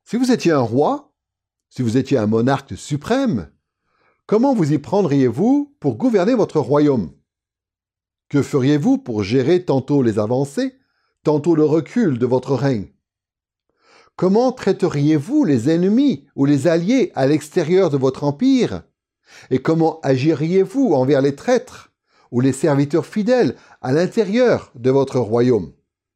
Si vous étiez un roi, si vous étiez un monarque suprême, comment vous y prendriez-vous pour gouverner votre royaume? Que feriez-vous pour gérer tantôt les avancées, tantôt le recul de votre règne? Comment traiteriez-vous les ennemis ou les alliés à l'extérieur de votre empire? Et comment agiriez-vous envers les traîtres ou les serviteurs fidèles à l'intérieur de votre royaume?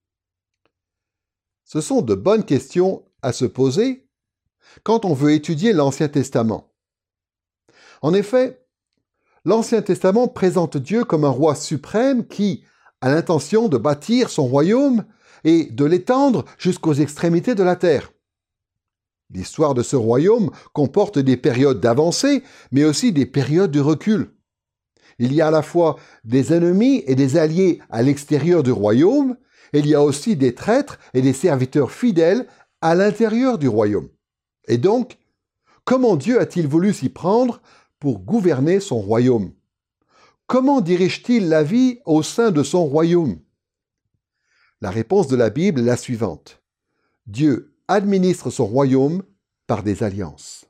Ce sont de bonnes questions à se poser quand on veut étudier l'Ancien Testament. En effet, l'Ancien Testament présente Dieu comme un roi suprême qui a l'intention de bâtir son royaume et de l'étendre jusqu'aux extrémités de la terre. L'histoire de ce royaume comporte des périodes d'avancée, mais aussi des périodes de recul. Il y a à la fois des ennemis et des alliés à l'extérieur du royaume, et il y a aussi des traîtres et des serviteurs fidèles à l'intérieur du royaume. Et donc, comment Dieu a-t-il voulu s'y prendre pour gouverner son royaume? Comment dirige-t-il la vie au sein de son royaume? La réponse de la Bible est la suivante. Dieu administre son royaume par des alliances.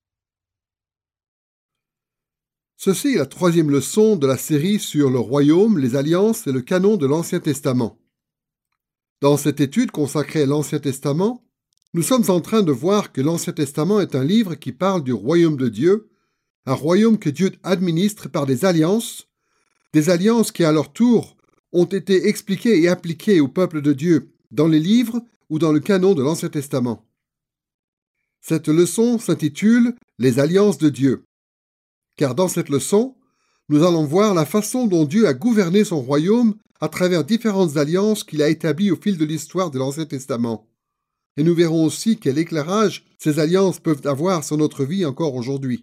Ceci est la troisième leçon de la série sur le royaume, les alliances et le canon de l'Ancien Testament. Dans cette étude consacrée à l'Ancien Testament, nous sommes en train de voir que l'Ancien Testament est un livre qui parle du royaume de Dieu, un royaume que Dieu administre par des alliances qui à leur tour ont été expliquées et appliquées au peuple de Dieu dans les livres ou dans le canon de l'Ancien Testament. Cette leçon s'intitule « Les alliances de Dieu », car dans cette leçon, nous allons voir la façon dont Dieu a gouverné son royaume à travers différentes alliances qu'il a établies au fil de l'histoire de l'Ancien Testament. Et nous verrons aussi quel éclairage ces alliances peuvent avoir sur notre vie encore aujourd'hui.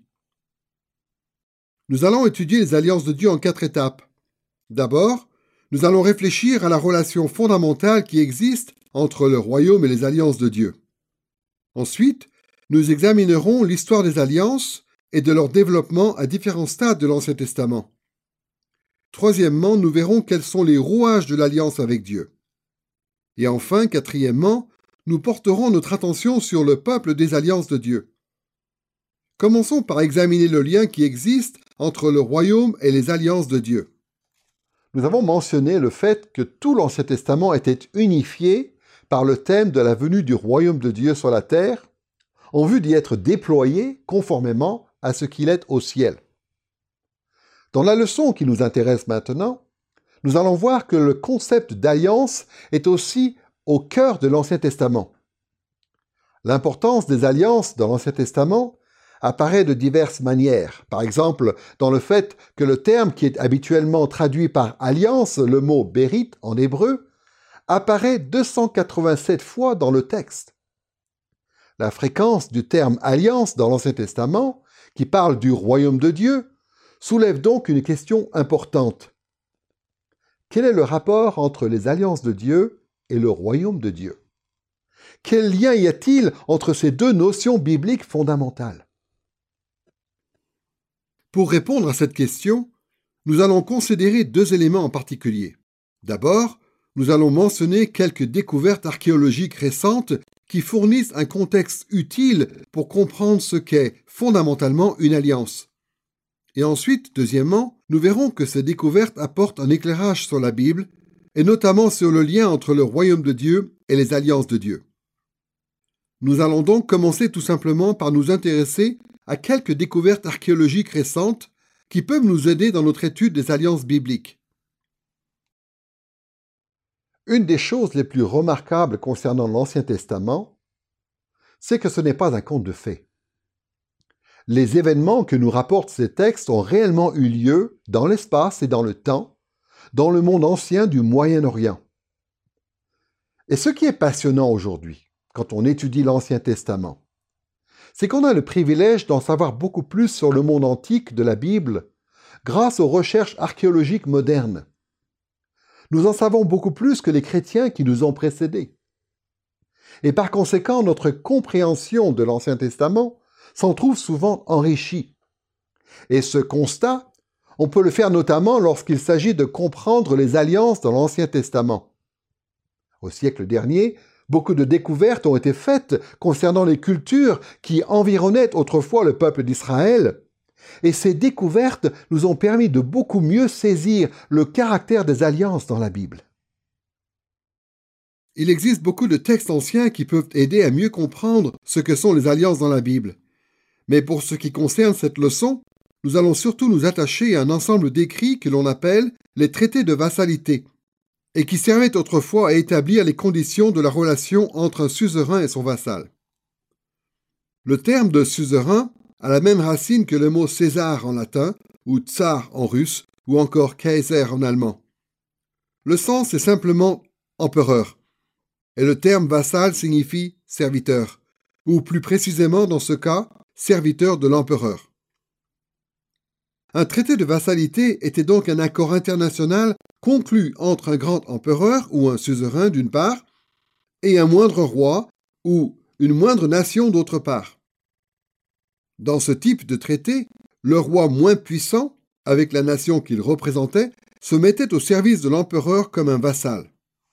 Nous allons étudier les alliances de Dieu en 4 étapes. D'abord, nous allons réfléchir à la relation fondamentale qui existe entre le royaume et les alliances de Dieu. Ensuite, nous examinerons l'histoire des alliances et de leur développement à différents stades de l'Ancien Testament. Troisièmement, nous verrons quels sont les rouages de l'alliance avec Dieu. Et enfin, quatrièmement, nous porterons notre attention sur le peuple des alliances de Dieu. Commençons par examiner le lien qui existe entre le royaume et les alliances de Dieu. Nous avons mentionné le fait que tout l'Ancien Testament était unifié par le thème de la venue du royaume de Dieu sur la terre, en vue d'y être déployé conformément à ce qu'il est au ciel. Dans la leçon qui nous intéresse maintenant, nous allons voir que le concept d'alliance est aussi au cœur de l'Ancien Testament. L'importance des alliances dans l'Ancien Testament apparaît de diverses manières. Par exemple, dans le fait que le terme qui est habituellement traduit par alliance, le mot bérit en hébreu, apparaît 287 fois dans le texte. La fréquence du terme alliance dans l'Ancien Testament, qui parle du royaume de Dieu, soulève donc une question importante. Quel est le rapport entre les alliances de Dieu et le royaume de Dieu? Quel lien y a-t-il entre ces deux notions bibliques fondamentales? Pour répondre à cette question, nous allons considérer 2 éléments en particulier. D'abord, nous allons mentionner quelques découvertes archéologiques récentes qui fournissent un contexte utile pour comprendre ce qu'est fondamentalement une alliance. Et ensuite, deuxièmement, nous verrons que ces découvertes apportent un éclairage sur la Bible, et notamment sur le lien entre le royaume de Dieu et les alliances de Dieu. Nous allons donc commencer tout simplement par nous intéresser à quelques découvertes archéologiques récentes qui peuvent nous aider dans notre étude des alliances bibliques. Une des choses les plus remarquables concernant l'Ancien Testament, c'est que ce n'est pas un conte de fées. Les événements que nous rapportent ces textes ont réellement eu lieu dans l'espace et dans le temps, dans le monde ancien du Moyen-Orient. Et ce qui est passionnant aujourd'hui, quand on étudie l'Ancien Testament, c'est qu'on a le privilège d'en savoir beaucoup plus sur le monde antique de la Bible grâce aux recherches archéologiques modernes. Nous en savons beaucoup plus que les chrétiens qui nous ont précédés. Et par conséquent, notre compréhension de l'Ancien Testament s'en trouve souvent enrichie. Et ce constat, on peut le faire notamment lorsqu'il s'agit de comprendre les alliances dans l'Ancien Testament. Au siècle dernier, Beaucoup de découvertes ont été faites concernant les cultures qui environnaient autrefois le peuple d'Israël. Et ces découvertes nous ont permis de beaucoup mieux saisir le caractère des alliances dans la Bible. Il existe beaucoup de textes anciens qui peuvent aider à mieux comprendre ce que sont les alliances dans la Bible. Mais pour ce qui concerne cette leçon, nous allons surtout nous attacher à un ensemble d'écrits que l'on appelle les traités de vassalité, et qui servaient autrefois à établir les conditions de la relation entre un suzerain et son vassal. Le terme de suzerain a la même racine que le mot César en latin, ou tsar en russe, ou encore Kaiser en allemand. Le sens est simplement empereur, et le terme vassal signifie serviteur, ou plus précisément dans ce cas, serviteur de l'empereur. Un traité de vassalité était donc un accord international conclu entre un grand empereur ou un suzerain d'une part, et un moindre roi ou une moindre nation d'autre part. Dans ce type de traité, le roi moins puissant, avec la nation qu'il représentait, se mettait au service de l'empereur comme un vassal.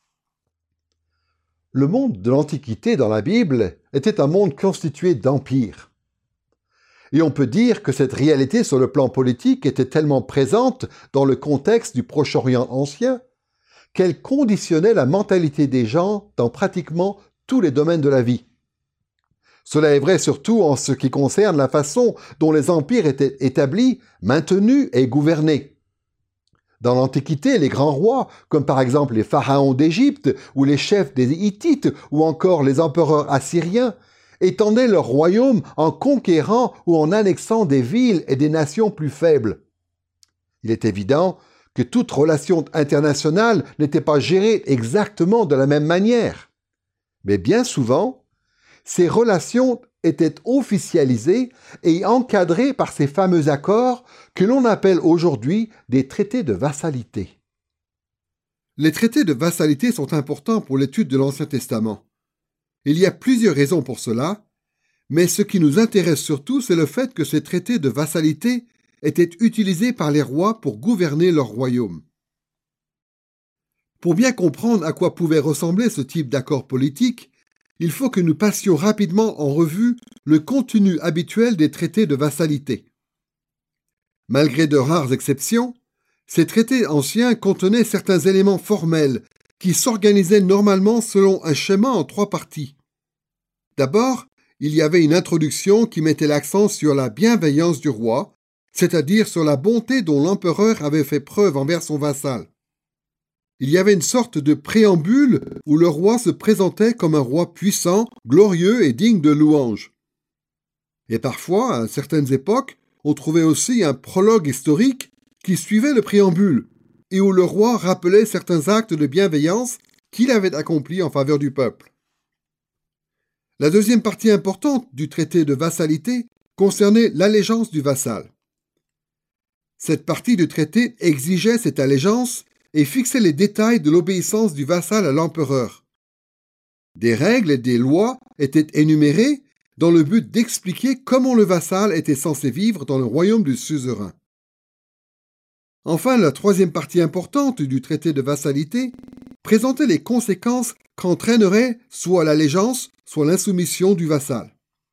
Le monde de l'Antiquité dans la Bible était un monde constitué d'empires. Et on peut dire que cette réalité sur le plan politique était tellement présente dans le contexte du Proche-Orient ancien qu'elle conditionnait la mentalité des gens dans pratiquement tous les domaines de la vie. Cela est vrai surtout en ce qui concerne la façon dont les empires étaient établis, maintenus et gouvernés. Dans l'Antiquité, les grands rois, comme par exemple les pharaons d'Égypte ou les chefs des Hittites ou encore les empereurs assyriens, étendaient leur royaume en conquérant ou en annexant des villes et des nations plus faibles. Il est évident que toute relation internationale n'était pas gérée exactement de la même manière. Mais bien souvent, ces relations étaient officialisées et encadrées par ces fameux accords que l'on appelle aujourd'hui des traités de vassalité. Les traités de vassalité sont importants pour l'étude de l'Ancien Testament. Il y a plusieurs raisons pour cela, mais ce qui nous intéresse surtout, c'est le fait que ces traités de vassalité étaient utilisés par les rois pour gouverner leur royaume. Pour bien comprendre à quoi pouvait ressembler ce type d'accord politique, il faut que nous passions rapidement en revue le contenu habituel des traités de vassalité. Malgré de rares exceptions, ces traités anciens contenaient certains éléments formels qui s'organisaient normalement selon un schéma en 3 parties. D'abord, il y avait une introduction qui mettait l'accent sur la bienveillance du roi, c'est-à-dire sur la bonté dont l'empereur avait fait preuve envers son vassal. Il y avait une sorte de préambule où le roi se présentait comme un roi puissant, glorieux et digne de louange. Et parfois, à certaines époques, on trouvait aussi un prologue historique qui suivait le préambule et où le roi rappelait certains actes de bienveillance qu'il avait accomplis en faveur du peuple. La deuxième partie importante du traité de vassalité concernait l'allégeance du vassal. Cette partie du traité exigeait cette allégeance et fixait les détails de l'obéissance du vassal à l'empereur. Des règles et des lois étaient énumérées dans le but d'expliquer comment le vassal était censé vivre dans le royaume du suzerain. Enfin, la troisième partie importante du traité de vassalité présentait les conséquences qu'entraînerait soit l'allégeance, soit l'insoumission du vassal.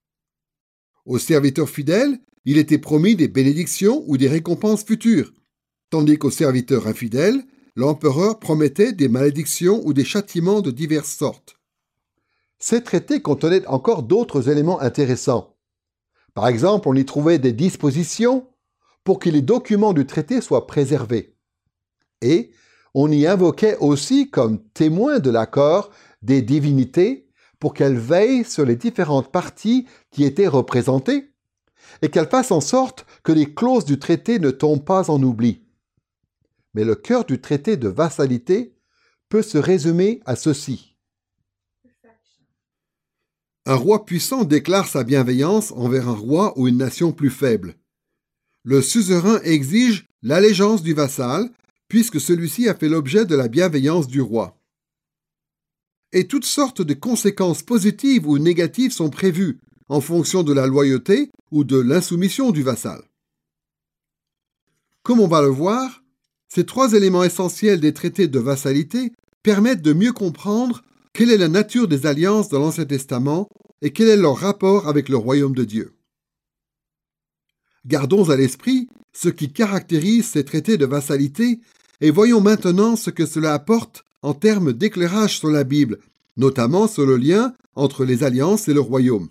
Aux serviteurs fidèles, il était promis des bénédictions ou des récompenses futures, tandis qu'aux serviteurs infidèles, l'empereur promettait des malédictions ou des châtiments de diverses sortes. Ces traités contenaient encore d'autres éléments intéressants. Par exemple, on y trouvait des dispositions pour que les documents du traité soient préservés. Et on y invoquait aussi comme témoins de l'accord des divinités pour qu'elles veillent sur les différentes parties qui étaient représentées et qu'elles fassent en sorte que les clauses du traité ne tombent pas en oubli. Mais le cœur du traité de vassalité peut se résumer à ceci. Un roi puissant déclare sa bienveillance envers un roi ou une nation plus faible. Le suzerain exige l'allégeance du vassal, puisque celui-ci a fait l'objet de la bienveillance du roi. Et toutes sortes de conséquences positives ou négatives sont prévues en fonction de la loyauté ou de l'insoumission du vassal. Comme on va le voir, ces 3 éléments essentiels des traités de vassalité permettent de mieux comprendre quelle est la nature des alliances dans l'Ancien Testament et quel est leur rapport avec le royaume de Dieu. Gardons à l'esprit ce qui caractérise ces traités de vassalité et voyons maintenant ce que cela apporte en termes d'éclairage sur la Bible, notamment sur le lien entre les alliances et le royaume.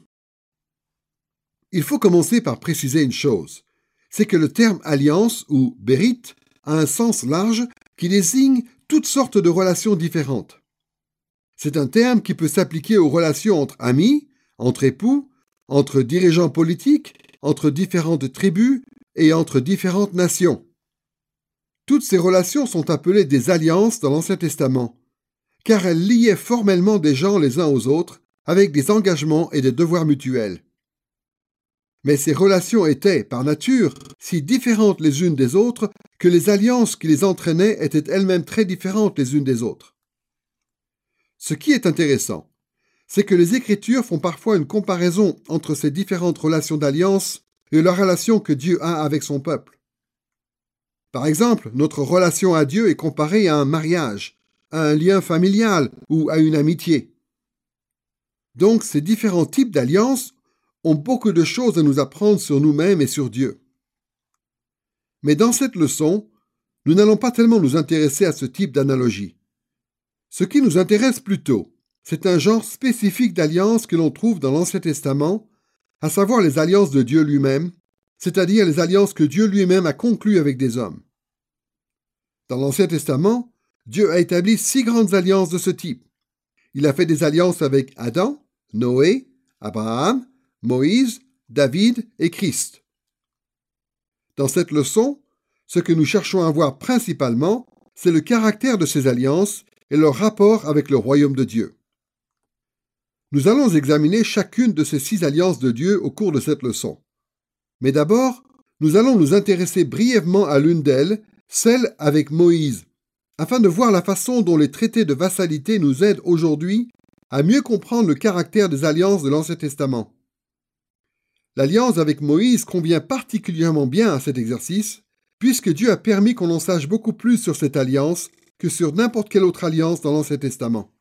Il faut commencer par préciser une chose, c'est que le terme alliance ou bérit a un sens large qui désigne toutes sortes de relations différentes. C'est un terme qui peut s'appliquer aux relations entre amis, entre époux, entre dirigeants politiques, entre différentes tribus et entre différentes nations. Toutes ces relations sont appelées des alliances dans l'Ancien Testament, car elles liaient formellement des gens les uns aux autres avec des engagements et des devoirs mutuels. Mais ces relations étaient, par nature, si différentes les unes des autres que les alliances qui les entraînaient étaient elles-mêmes très différentes les unes des autres. Ce qui est intéressant, c'est que les Écritures font parfois une comparaison entre ces différentes relations d'alliance et la relation que Dieu a avec son peuple. Par exemple, notre relation à Dieu est comparée à un mariage, à un lien familial ou à une amitié. Donc, ces différents types d'alliances ont beaucoup de choses à nous apprendre sur nous-mêmes et sur Dieu. Mais dans cette leçon, nous n'allons pas tellement nous intéresser à ce type d'analogie. Ce qui nous intéresse plutôt, c'est un genre spécifique d'alliance que l'on trouve dans l'Ancien Testament, à savoir les alliances de Dieu lui-même, c'est-à-dire les alliances que Dieu lui-même a conclues avec des hommes. Dans l'Ancien Testament, Dieu a établi 6 grandes alliances de ce type. Il a fait des alliances avec Adam, Noé, Abraham, Moïse, David et Christ. Dans cette leçon, ce que nous cherchons à voir principalement, c'est le caractère de ces alliances et leur rapport avec le royaume de Dieu. Nous allons examiner chacune de ces 6 alliances de Dieu au cours de cette leçon. Mais d'abord, nous allons nous intéresser brièvement à l'une d'elles, celle avec Moïse, afin de voir la façon dont les traités de vassalité nous aident aujourd'hui à mieux comprendre le caractère des alliances de l'Ancien Testament. L'alliance avec Moïse convient particulièrement bien à cet exercice, puisque Dieu a permis qu'on en sache beaucoup plus sur cette alliance que sur n'importe quelle autre alliance dans l'Ancien Testament.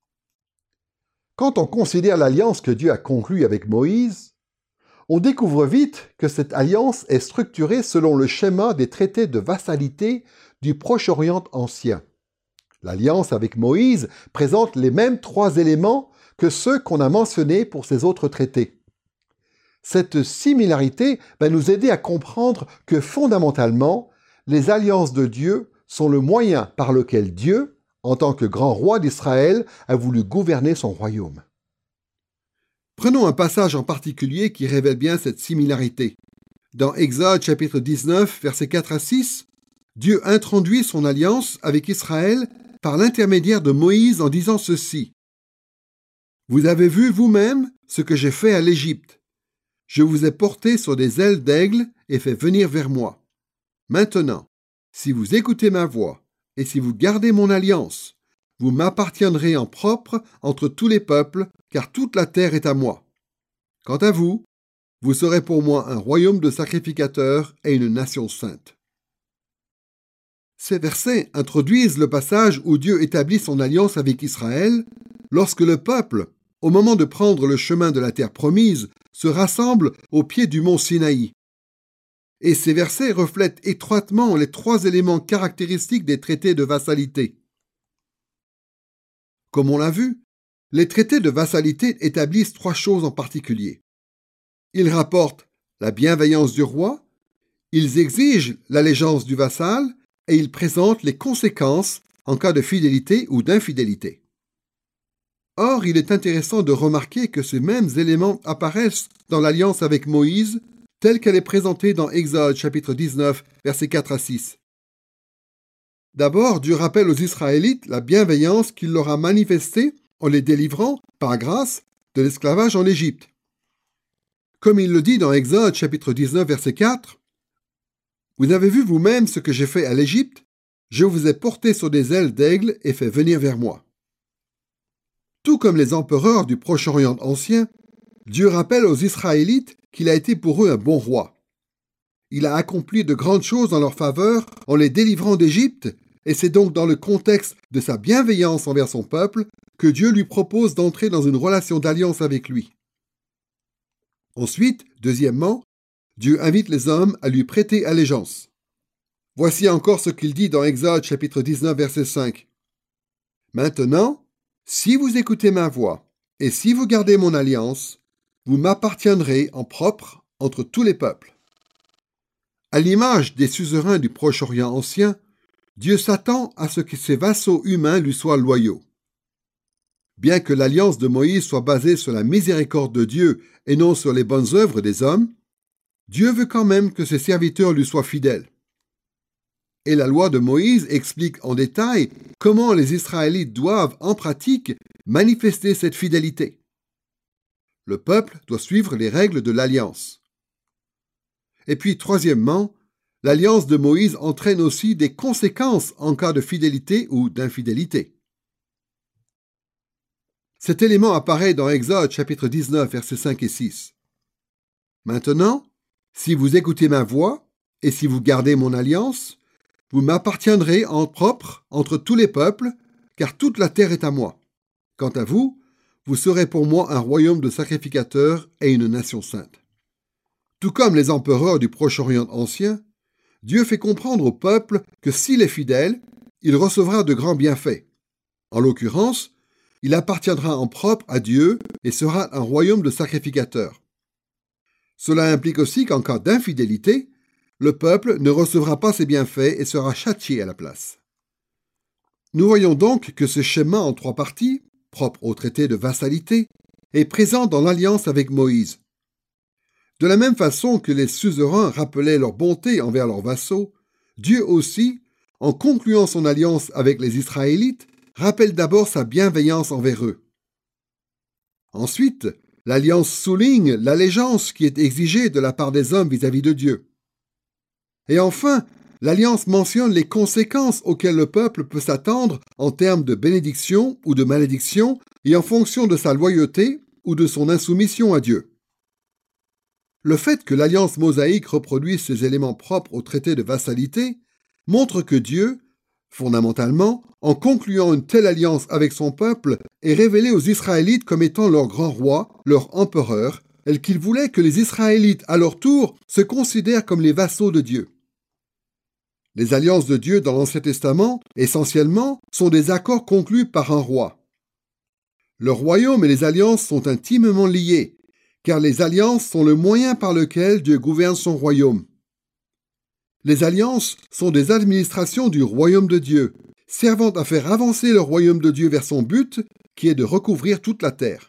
Quand on considère l'alliance que Dieu a conclue avec Moïse, on découvre vite que cette alliance est structurée selon le schéma des traités de vassalité du Proche-Orient ancien. L'alliance avec Moïse présente les mêmes 3 éléments que ceux qu'on a mentionnés pour ces autres traités. Cette similarité va nous aider à comprendre que fondamentalement, les alliances de Dieu sont le moyen par lequel Dieu, en tant que grand roi d'Israël, a voulu gouverner son royaume. Prenons un passage en particulier qui révèle bien cette similarité. Dans Exode chapitre 19, versets 4 à 6, Dieu introduit son alliance avec Israël par l'intermédiaire de Moïse en disant ceci. « Vous avez vu vous-même ce que j'ai fait à l'Égypte. Je vous ai porté sur des ailes d'aigle et fait venir vers moi. Maintenant, si vous écoutez ma voix et si vous gardez mon alliance, vous m'appartiendrez en propre entre tous les peuples, car toute la terre est à moi. Quant à vous, vous serez pour moi un royaume de sacrificateurs et une nation sainte. » Ces versets introduisent le passage où Dieu établit son alliance avec Israël lorsque le peuple, au moment de prendre le chemin de la terre promise, se rassemble au pied du mont Sinaï. Et ces versets reflètent étroitement les 3 éléments caractéristiques des traités de vassalité. Comme on l'a vu, les traités de vassalité établissent 3 choses en particulier. Ils rapportent la bienveillance du roi, ils exigent l'allégeance du vassal et ils présentent les conséquences en cas de fidélité ou d'infidélité. Or, il est intéressant de remarquer que ces mêmes éléments apparaissent dans l'alliance avec Moïse, telle qu'elle est présentée dans Exode chapitre 19, versets 4 à 6. D'abord, Dieu rappelle aux Israélites la bienveillance qu'il leur a manifestée en les délivrant, par grâce, de l'esclavage en Égypte. Comme il le dit dans Exode chapitre 19, verset 4, « Vous avez vu vous-même ce que j'ai fait à l'Égypte, je vous ai porté sur des ailes d'aigle et fait venir vers moi. » Tout comme les empereurs du Proche-Orient ancien, Dieu rappelle aux Israélites qu'il a été pour eux un bon roi. Il a accompli de grandes choses en leur faveur en les délivrant d'Égypte et c'est donc dans le contexte de sa bienveillance envers son peuple que Dieu lui propose d'entrer dans une relation d'alliance avec lui. Ensuite, deuxièmement, Dieu invite les hommes à lui prêter allégeance. Voici encore ce qu'il dit dans Exode chapitre 19 verset 5. « Maintenant, si vous écoutez ma voix et si vous gardez mon alliance, vous m'appartiendrez en propre entre tous les peuples. » À l'image des suzerains du Proche-Orient ancien, Dieu s'attend à ce que ses vassaux humains lui soient loyaux. Bien que l'alliance de Moïse soit basée sur la miséricorde de Dieu et non sur les bonnes œuvres des hommes, Dieu veut quand même que ses serviteurs lui soient fidèles. Et la loi de Moïse explique en détail comment les Israélites doivent, en pratique, manifester cette fidélité. Le peuple doit suivre les règles de l'alliance. Et puis, troisièmement, l'alliance de Moïse entraîne aussi des conséquences en cas de fidélité ou d'infidélité. Cet élément apparaît dans Exode chapitre 19, versets 5 et 6. « Maintenant, si vous écoutez ma voix et si vous gardez mon alliance, vous m'appartiendrez en propre entre tous les peuples, car toute la terre est à moi. Quant à vous, vous serez pour moi un royaume de sacrificateurs et une nation sainte. » Tout comme les empereurs du Proche-Orient ancien, Dieu fait comprendre au peuple que s'il est fidèle, il recevra de grands bienfaits. En l'occurrence, il appartiendra en propre à Dieu et sera un royaume de sacrificateurs. Cela implique aussi qu'en cas d'infidélité, le peuple ne recevra pas ses bienfaits et sera châtié à la place. Nous voyons donc que ce schéma en 3 parties, propre au traité de vassalité, est présent dans l'alliance avec Moïse. De la même façon que les suzerains rappelaient leur bonté envers leurs vassaux, Dieu aussi, en concluant son alliance avec les Israélites, rappelle d'abord sa bienveillance envers eux. Ensuite, l'alliance souligne l'allégeance qui est exigée de la part des hommes vis-à-vis de Dieu. Et enfin, l'alliance mentionne les conséquences auxquelles le peuple peut s'attendre en termes de bénédiction ou de malédiction et en fonction de sa loyauté ou de son insoumission à Dieu. Le fait que l'alliance mosaïque reproduise ces éléments propres au traité de vassalité montre que Dieu, fondamentalement, en concluant une telle alliance avec son peuple, est révélé aux Israélites comme étant leur grand roi, leur empereur, et qu'il voulait que les Israélites, à leur tour, se considèrent comme les vassaux de Dieu. Les alliances de Dieu dans l'Ancien Testament, essentiellement, sont des accords conclus par un roi. Le royaume et les alliances sont intimement liés, car les alliances sont le moyen par lequel Dieu gouverne son royaume. Les alliances sont des administrations du royaume de Dieu, servant à faire avancer le royaume de Dieu vers son but, qui est de recouvrir toute la terre.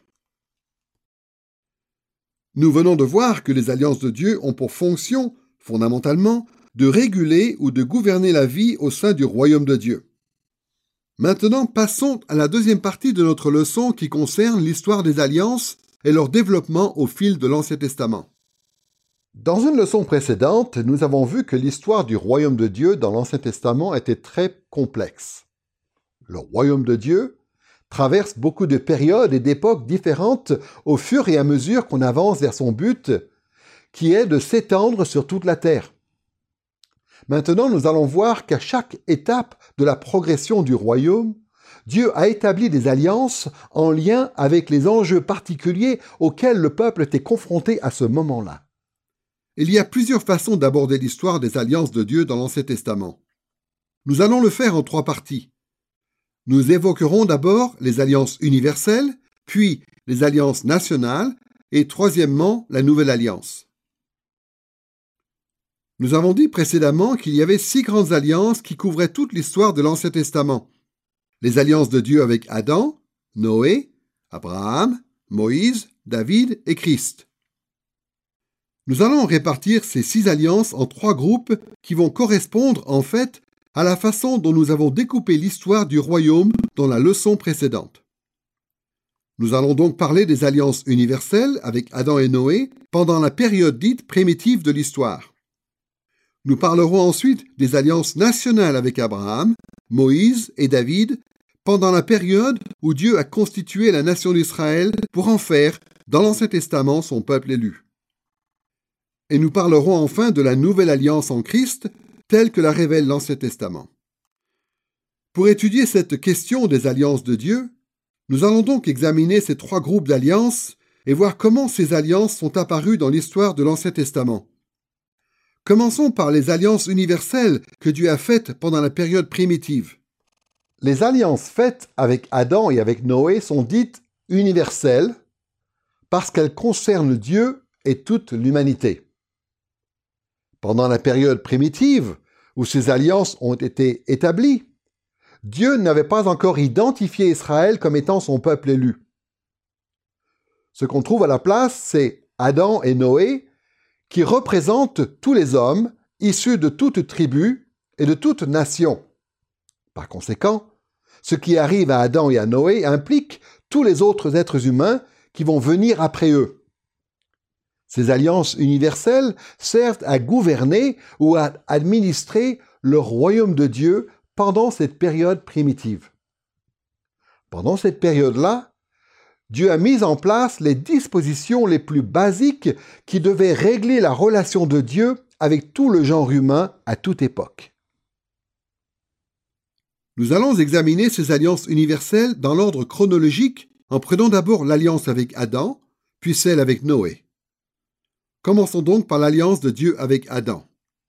Nous venons de voir que les alliances de Dieu ont pour fonction, fondamentalement, de réguler ou de gouverner la vie au sein du royaume de Dieu. Maintenant, passons à la deuxième partie de notre leçon qui concerne l'histoire des alliances et leur développement au fil de l'Ancien Testament. Dans une leçon précédente, nous avons vu que l'histoire du royaume de Dieu dans l'Ancien Testament était très complexe. Le royaume de Dieu traverse beaucoup de périodes et d'époques différentes au fur et à mesure qu'on avance vers son but, qui est de s'étendre sur toute la terre. Maintenant, nous allons voir qu'à chaque étape de la progression du royaume, Dieu a établi des alliances en lien avec les enjeux particuliers auxquels le peuple était confronté à ce moment-là. Il y a plusieurs façons d'aborder l'histoire des alliances de Dieu dans l'Ancien Testament. Nous allons le faire en 3 parties. Nous évoquerons d'abord les alliances universelles, puis les alliances nationales, et troisièmement, la Nouvelle Alliance. Nous avons dit précédemment qu'il y avait 6 grandes alliances qui couvraient toute l'histoire de l'Ancien Testament. Les alliances de Dieu avec Adam, Noé, Abraham, Moïse, David et Christ. Nous allons répartir ces 6 alliances en 3 groupes qui vont correspondre en fait à la façon dont nous avons découpé l'histoire du royaume dans la leçon précédente. Nous allons donc parler des alliances universelles avec Adam et Noé pendant la période dite primitive de l'histoire. Nous parlerons ensuite des alliances nationales avec Abraham, Moïse et David pendant la période où Dieu a constitué la nation d'Israël pour en faire, dans l'Ancien Testament, son peuple élu. Et nous parlerons enfin de la nouvelle alliance en Christ, telle que la révèle l'Ancien Testament. Pour étudier cette question des alliances de Dieu, nous allons donc examiner ces trois groupes d'alliances et voir comment ces alliances sont apparues dans l'histoire de l'Ancien Testament. Commençons par les alliances universelles que Dieu a faites pendant la période primitive. Les alliances faites avec Adam et avec Noé sont dites universelles parce qu'elles concernent Dieu et toute l'humanité. Pendant la période primitive, où ces alliances ont été établies, Dieu n'avait pas encore identifié Israël comme étant son peuple élu. Ce qu'on trouve à la place, c'est Adam et Noé, qui représentent tous les hommes issus de toute tribu et de toute nation. Par conséquent, ce qui arrive à Adam et à Noé implique tous les autres êtres humains qui vont venir après eux. Ces alliances universelles servent à gouverner ou à administrer le royaume de Dieu pendant cette période primitive. Pendant cette période-là, Dieu a mis en place les dispositions les plus basiques qui devaient régler la relation de Dieu avec tout le genre humain à toute époque. Nous allons examiner ces alliances universelles dans l'ordre chronologique en prenant d'abord l'alliance avec Adam, puis celle avec Noé. Commençons donc par l'alliance de Dieu avec Adam.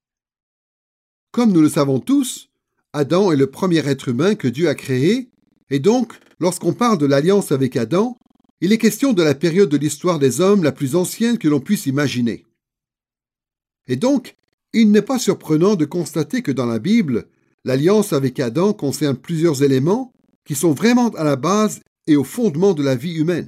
Comme nous le savons tous, Adam est le premier être humain que Dieu a créé, et donc, lorsqu'on parle de l'alliance avec Adam, il est question de la période de l'histoire des hommes la plus ancienne que l'on puisse imaginer. Et donc, il n'est pas surprenant de constater que dans la Bible, l'alliance avec Adam concerne plusieurs éléments qui sont vraiment à la base et au fondement de la vie humaine.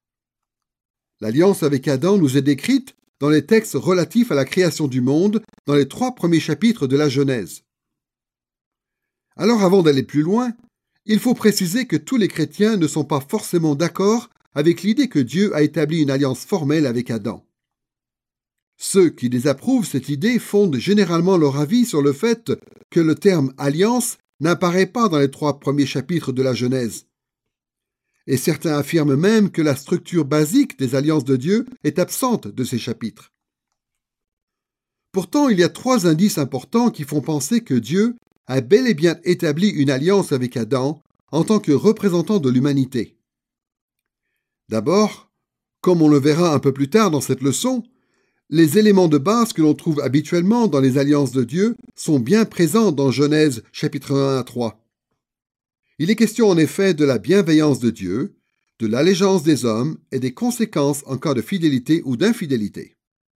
L'alliance avec Adam nous est décrite dans les textes relatifs à la création du monde dans les 3 premiers chapitres de la Genèse. Alors avant d'aller plus loin, il faut préciser que tous les chrétiens ne sont pas forcément d'accord avec l'idée que Dieu a établi une alliance formelle avec Adam. Ceux qui désapprouvent cette idée fondent généralement leur avis sur le fait que le terme « alliance » n'apparaît pas dans les 3 premiers chapitres de la Genèse. Et certains affirment même que la structure basique des alliances de Dieu est absente de ces chapitres. Pourtant, il y a 3 indices importants qui font penser que Dieu a bel et bien établi une alliance avec Adam en tant que représentant de l'humanité. D'abord, comme on le verra un peu plus tard dans cette leçon, les éléments de base que l'on trouve habituellement dans les alliances de Dieu sont bien présents dans Genèse chapitre 1 à 3. Il est question en effet de la bienveillance de Dieu, de l'allégeance des hommes et des conséquences en cas de fidélité ou d'infidélité.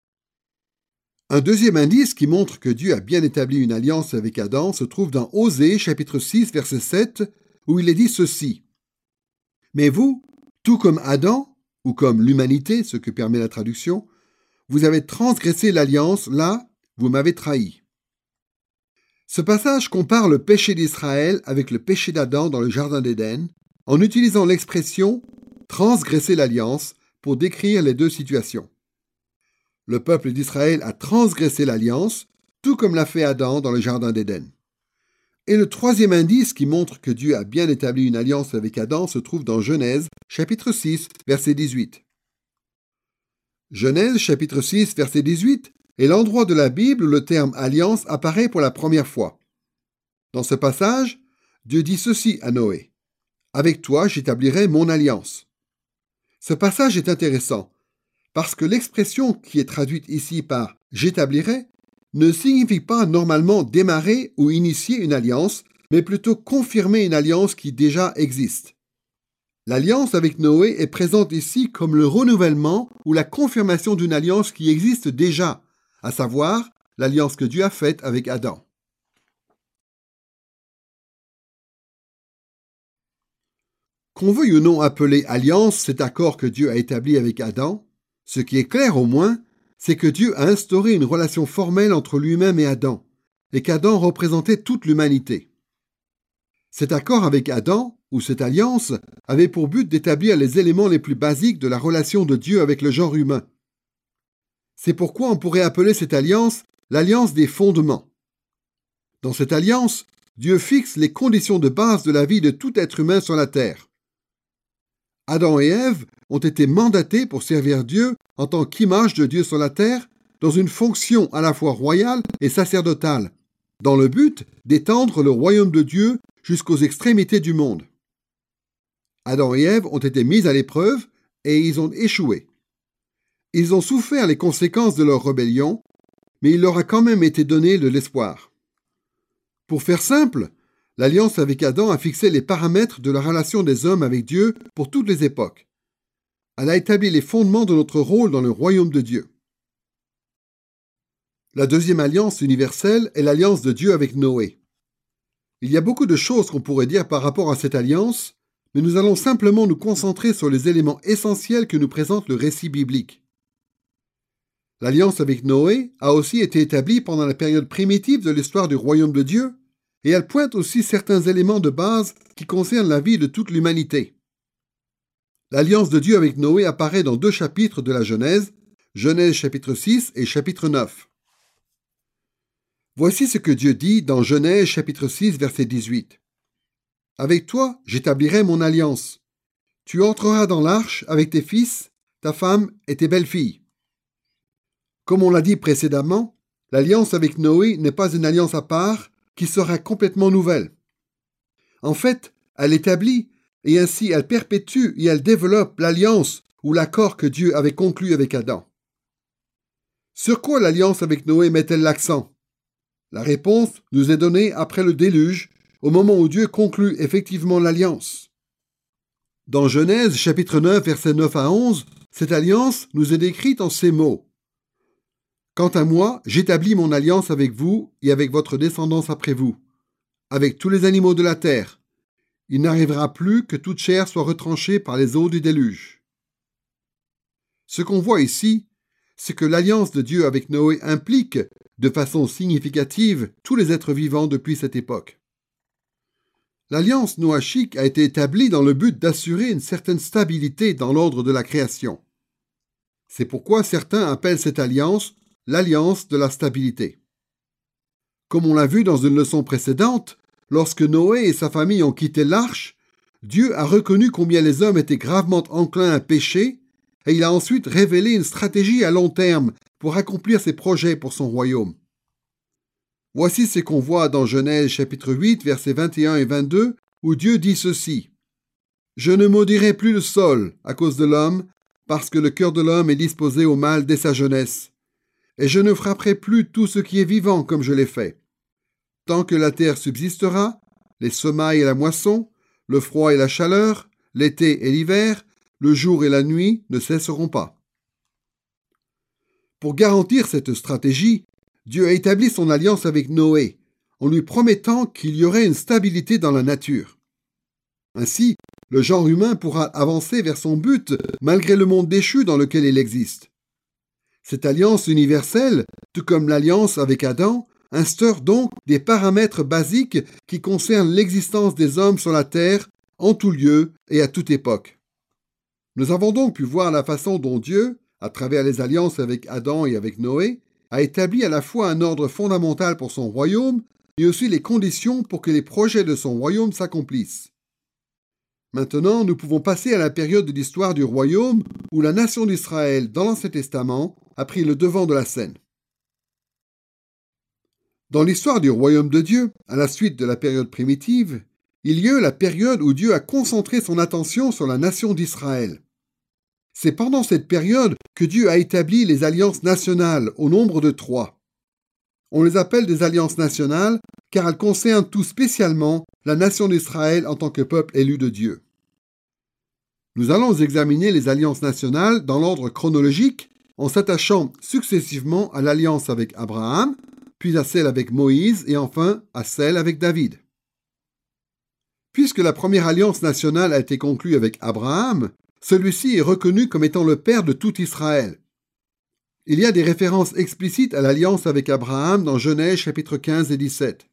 Un deuxième indice qui montre que Dieu a bien établi une alliance avec Adam se trouve dans Osée chapitre 6 verset 7 où il est dit ceci. « Mais vous, tout comme Adam, ou comme l'humanité, ce que permet la traduction, vous avez transgressé l'alliance, là, vous m'avez trahi. » Ce passage compare le péché d'Israël avec le péché d'Adam dans le Jardin d'Éden, en utilisant l'expression « transgresser l'alliance » pour décrire les deux situations. Le peuple d'Israël a transgressé l'alliance, tout comme l'a fait Adam dans le Jardin d'Éden. Et le troisième indice qui montre que Dieu a bien établi une alliance avec Adam se trouve dans Genèse, chapitre 6, verset 18. Genèse, chapitre 6, verset 18 est l'endroit de la Bible où le terme « alliance » apparaît pour la première fois. Dans ce passage, Dieu dit ceci à Noé. « Avec toi, j'établirai mon alliance. » Ce passage est intéressant, parce que l'expression qui est traduite ici par « j'établirai » ne signifie pas normalement démarrer ou initier une alliance, mais plutôt confirmer une alliance qui déjà existe. L'alliance avec Noé est présente ici comme le renouvellement ou la confirmation d'une alliance qui existe déjà, à savoir l'alliance que Dieu a faite avec Adam. Qu'on veuille ou non appeler alliance cet accord que Dieu a établi avec Adam, ce qui est clair au moins, c'est que Dieu a instauré une relation formelle entre lui-même et Adam, et qu'Adam représentait toute l'humanité. Cet accord avec Adam, ou cette alliance, avait pour but d'établir les éléments les plus basiques de la relation de Dieu avec le genre humain. C'est pourquoi on pourrait appeler cette alliance l'alliance des fondements. Dans cette alliance, Dieu fixe les conditions de base de la vie de tout être humain sur la terre. Adam et Ève ont été mandatés pour servir Dieu en tant qu'image de Dieu sur la terre, dans une fonction à la fois royale et sacerdotale, dans le but d'étendre le royaume de Dieu jusqu'aux extrémités du monde. Adam et Ève ont été mis à l'épreuve et ils ont échoué. Ils ont souffert les conséquences de leur rébellion, mais il leur a quand même été donné de l'espoir. Pour faire simple, l'alliance avec Adam a fixé les paramètres de la relation des hommes avec Dieu pour toutes les époques. Elle a établi les fondements de notre rôle dans le royaume de Dieu. La deuxième alliance universelle est l'alliance de Dieu avec Noé. Il y a beaucoup de choses qu'on pourrait dire par rapport à cette alliance, mais nous allons simplement nous concentrer sur les éléments essentiels que nous présente le récit biblique. L'alliance avec Noé a aussi été établie pendant la période primitive de l'histoire du royaume de Dieu, et elle pointe aussi certains éléments de base qui concernent la vie de toute l'humanité. L'alliance de Dieu avec Noé apparaît dans 2 chapitres de la Genèse, Genèse chapitre 6 et chapitre 9. Voici ce que Dieu dit dans Genèse chapitre 6 verset 18. « Avec toi, j'établirai mon alliance. Tu entreras dans l'arche avec tes fils, ta femme et tes belles-filles. » Comme on l'a dit précédemment, l'alliance avec Noé n'est pas une alliance à part qui sera complètement nouvelle. En fait, elle établit et ainsi elle perpétue et elle développe l'alliance ou l'accord que Dieu avait conclu avec Adam. Sur quoi l'alliance avec Noé met-elle l'accent? La réponse nous est donnée après le déluge, au moment où Dieu conclut effectivement l'alliance. Dans Genèse chapitre 9 versets 9 à 11, cette alliance nous est décrite en ces mots. « Quant à moi, j'établis mon alliance avec vous et avec votre descendance après vous, avec tous les animaux de la terre. Il n'arrivera plus que toute chair soit retranchée par les eaux du déluge. » Ce qu'on voit ici, c'est que l'alliance de Dieu avec Noé implique, de façon significative, tous les êtres vivants depuis cette époque. L'alliance noachique a été établie dans le but d'assurer une certaine stabilité dans l'ordre de la création. C'est pourquoi certains appellent cette alliance l'alliance de la stabilité. Comme on l'a vu dans une leçon précédente, lorsque Noé et sa famille ont quitté l'arche, Dieu a reconnu combien les hommes étaient gravement enclins à pécher, et il a ensuite révélé une stratégie à long terme pour accomplir ses projets pour son royaume. Voici ce qu'on voit dans Genèse chapitre 8, versets 21 et 22, où Dieu dit ceci. « Je ne maudirai plus le sol à cause de l'homme, parce que le cœur de l'homme est disposé au mal dès sa jeunesse. Et je ne frapperai plus tout ce qui est vivant comme je l'ai fait. Tant que la terre subsistera, les semailles et la moisson, le froid et la chaleur, l'été et l'hiver, le jour et la nuit ne cesseront pas. » Pour garantir cette stratégie, Dieu a établi son alliance avec Noé, en lui promettant qu'il y aurait une stabilité dans la nature. Ainsi, le genre humain pourra avancer vers son but malgré le monde déchu dans lequel il existe. Cette alliance universelle, tout comme l'alliance avec Adam, instaure donc des paramètres basiques qui concernent l'existence des hommes sur la terre, en tout lieu et à toute époque. Nous avons donc pu voir la façon dont Dieu, à travers les alliances avec Adam et avec Noé, a établi à la fois un ordre fondamental pour son royaume et aussi les conditions pour que les projets de son royaume s'accomplissent. Maintenant, nous pouvons passer à la période de l'histoire du royaume où la nation d'Israël, dans l'Ancien Testament, a pris le devant de la scène. Dans l'histoire du royaume de Dieu, à la suite de la période primitive, il y a eu la période où Dieu a concentré son attention sur la nation d'Israël. C'est pendant cette période que Dieu a établi les alliances nationales au nombre de 3. On les appelle des alliances nationales car elles concernent tout spécialement la nation d'Israël en tant que peuple élu de Dieu. Nous allons examiner les alliances nationales dans l'ordre chronologique en s'attachant successivement à l'alliance avec Abraham, puis à celle avec Moïse et enfin à celle avec David. Puisque la première alliance nationale a été conclue avec Abraham, celui-ci est reconnu comme étant le père de tout Israël. Il y a des références explicites à l'alliance avec Abraham dans Genèse chapitre 15 et 17.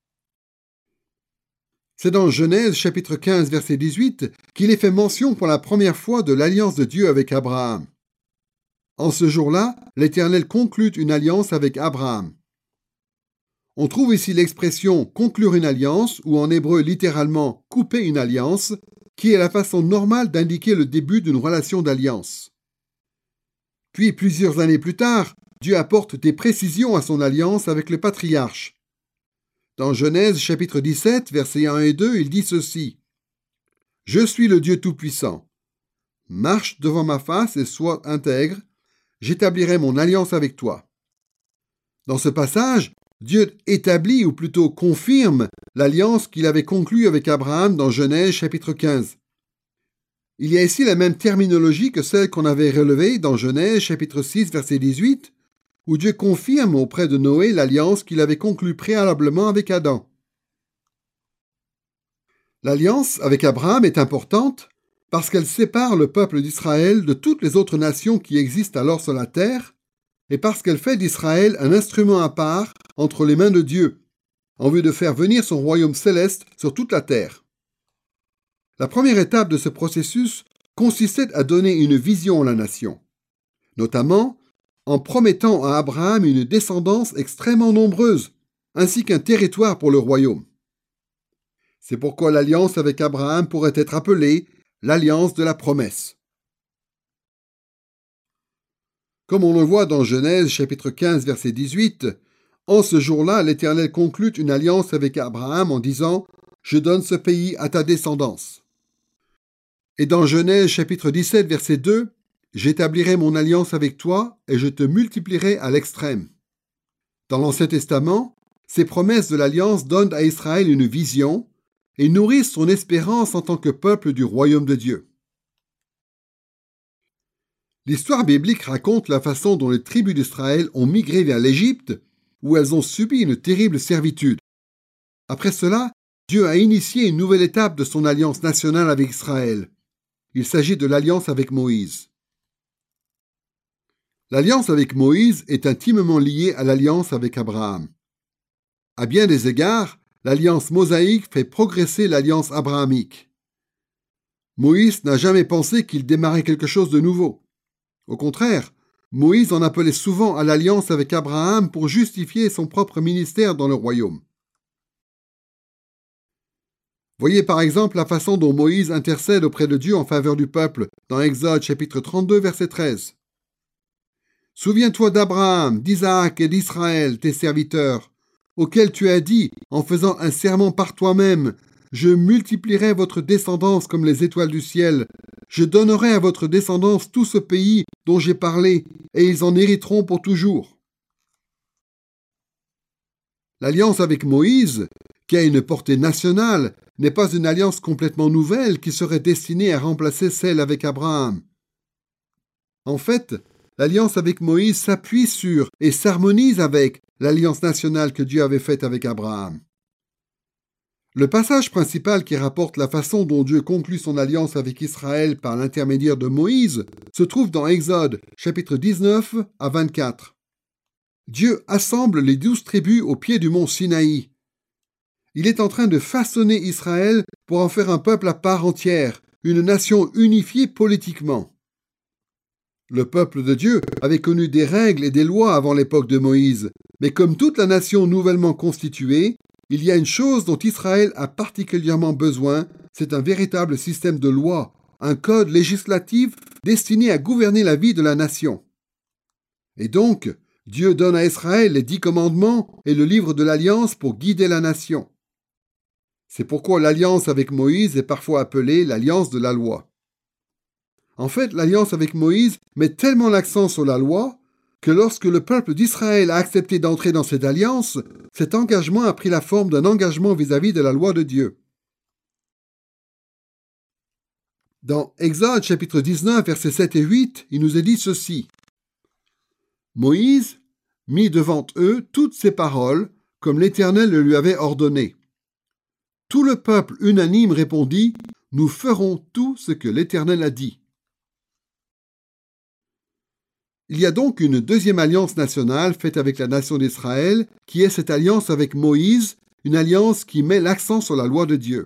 C'est dans Genèse chapitre 15 verset 18 qu'il est fait mention pour la première fois de l'alliance de Dieu avec Abraham. En ce jour-là, l'Éternel conclut une alliance avec Abraham. On trouve ici l'expression « conclure une alliance » ou en hébreu littéralement « couper une alliance » qui est la façon normale d'indiquer le début d'une relation d'alliance. Puis, plusieurs années plus tard, Dieu apporte des précisions à son alliance avec le patriarche. Dans Genèse chapitre 17, versets 1 et 2, il dit ceci. « Je suis le Dieu Tout-Puissant. Marche devant ma face et sois intègre. J'établirai mon alliance avec toi. » Dans ce passage, Dieu établit ou plutôt confirme l'alliance qu'il avait conclue avec Abraham dans Genèse chapitre 15. Il y a ici la même terminologie que celle qu'on avait relevée dans Genèse chapitre 6 verset 18, où Dieu confirme auprès de Noé l'alliance qu'il avait conclue préalablement avec Adam. L'alliance avec Abraham est importante parce qu'elle sépare le peuple d'Israël de toutes les autres nations qui existent alors sur la terre, et parce qu'elle fait d'Israël un instrument à part entre les mains de Dieu, en vue de faire venir son royaume céleste sur toute la terre. La première étape de ce processus consistait à donner une vision à la nation, notamment en promettant à Abraham une descendance extrêmement nombreuse, ainsi qu'un territoire pour le royaume. C'est pourquoi l'alliance avec Abraham pourrait être appelée l'alliance de la promesse. Comme on le voit dans Genèse chapitre 15 verset 18, en ce jour-là, l'Éternel conclut une alliance avec Abraham en disant « Je donne ce pays à ta descendance ». Et dans Genèse chapitre 17 verset 2, « J'établirai mon alliance avec toi et je te multiplierai à l'extrême ». Dans l'Ancien Testament, ces promesses de l'alliance donnent à Israël une vision et nourrissent son espérance en tant que peuple du royaume de Dieu. L'histoire biblique raconte la façon dont les tribus d'Israël ont migré vers l'Égypte, où elles ont subi une terrible servitude. Après cela, Dieu a initié une nouvelle étape de son alliance nationale avec Israël. Il s'agit de l'alliance avec Moïse. L'alliance avec Moïse est intimement liée à l'alliance avec Abraham. À bien des égards, l'alliance mosaïque fait progresser l'alliance abrahamique. Moïse n'a jamais pensé qu'il démarrait quelque chose de nouveau. Au contraire, Moïse en appelait souvent à l'alliance avec Abraham pour justifier son propre ministère dans le royaume. Voyez par exemple la façon dont Moïse intercède auprès de Dieu en faveur du peuple dans Exode chapitre 32 verset 13. « Souviens-toi d'Abraham, d'Isaac et d'Israël, tes serviteurs, auxquels tu as dit, en faisant un serment par toi-même, « Je multiplierai votre descendance comme les étoiles du ciel. Je donnerai à votre descendance tout ce pays dont j'ai parlé, et ils en hériteront pour toujours. » L'alliance avec Moïse, qui a une portée nationale, n'est pas une alliance complètement nouvelle qui serait destinée à remplacer celle avec Abraham. En fait, l'alliance avec Moïse s'appuie sur et s'harmonise avec l'alliance nationale que Dieu avait faite avec Abraham. Le passage principal qui rapporte la façon dont Dieu conclut son alliance avec Israël par l'intermédiaire de Moïse se trouve dans Exode, chapitre 19 à 24. Dieu assemble les 12 tribus au pied du mont Sinaï. Il est en train de façonner Israël pour en faire un peuple à part entière, une nation unifiée politiquement. Le peuple de Dieu avait connu des règles et des lois avant l'époque de Moïse, mais comme toute la nation nouvellement constituée, il y a une chose dont Israël a particulièrement besoin, c'est un véritable système de lois, un code législatif destiné à gouverner la vie de la nation. Et donc, Dieu donne à Israël les 10 commandements et le livre de l'Alliance pour guider la nation. C'est pourquoi l'alliance avec Moïse est parfois appelée l'alliance de la loi. En fait, l'alliance avec Moïse met tellement l'accent sur la loi que lorsque le peuple d'Israël a accepté d'entrer dans cette alliance, cet engagement a pris la forme d'un engagement vis-à-vis de la loi de Dieu. Dans Exode chapitre 19, versets 7 et 8, il nous est dit ceci. « Moïse mit devant eux toutes ces paroles, comme l'Éternel le lui avait ordonné. Tout le peuple unanime répondit, « Nous ferons tout ce que l'Éternel a dit. » Il y a donc une deuxième alliance nationale faite avec la nation d'Israël, qui est cette alliance avec Moïse, une alliance qui met l'accent sur la loi de Dieu.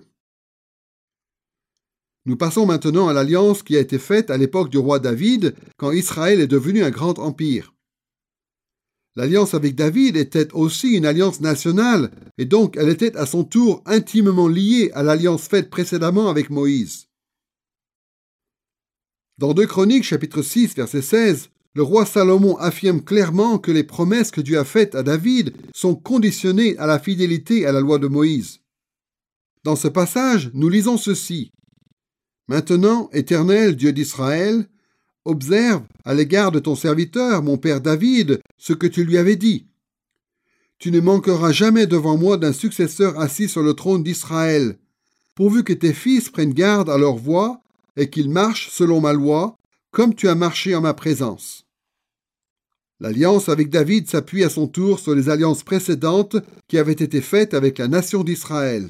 Nous passons maintenant à l'alliance qui a été faite à l'époque du roi David, quand Israël est devenu un grand empire. L'alliance avec David était aussi une alliance nationale, et donc elle était à son tour intimement liée à l'alliance faite précédemment avec Moïse. Dans 2 Chroniques chapitre 6 verset 16, le roi Salomon affirme clairement que les promesses que Dieu a faites à David sont conditionnées à la fidélité à la loi de Moïse. Dans ce passage, nous lisons ceci. « Maintenant, Éternel, Dieu d'Israël, observe à l'égard de ton serviteur, mon père David, ce que tu lui avais dit. Tu ne manqueras jamais devant moi d'un successeur assis sur le trône d'Israël, pourvu que tes fils prennent garde à leur voie et qu'ils marchent selon ma loi, comme tu as marché en ma présence. » L'alliance avec David s'appuie à son tour sur les alliances précédentes qui avaient été faites avec la nation d'Israël.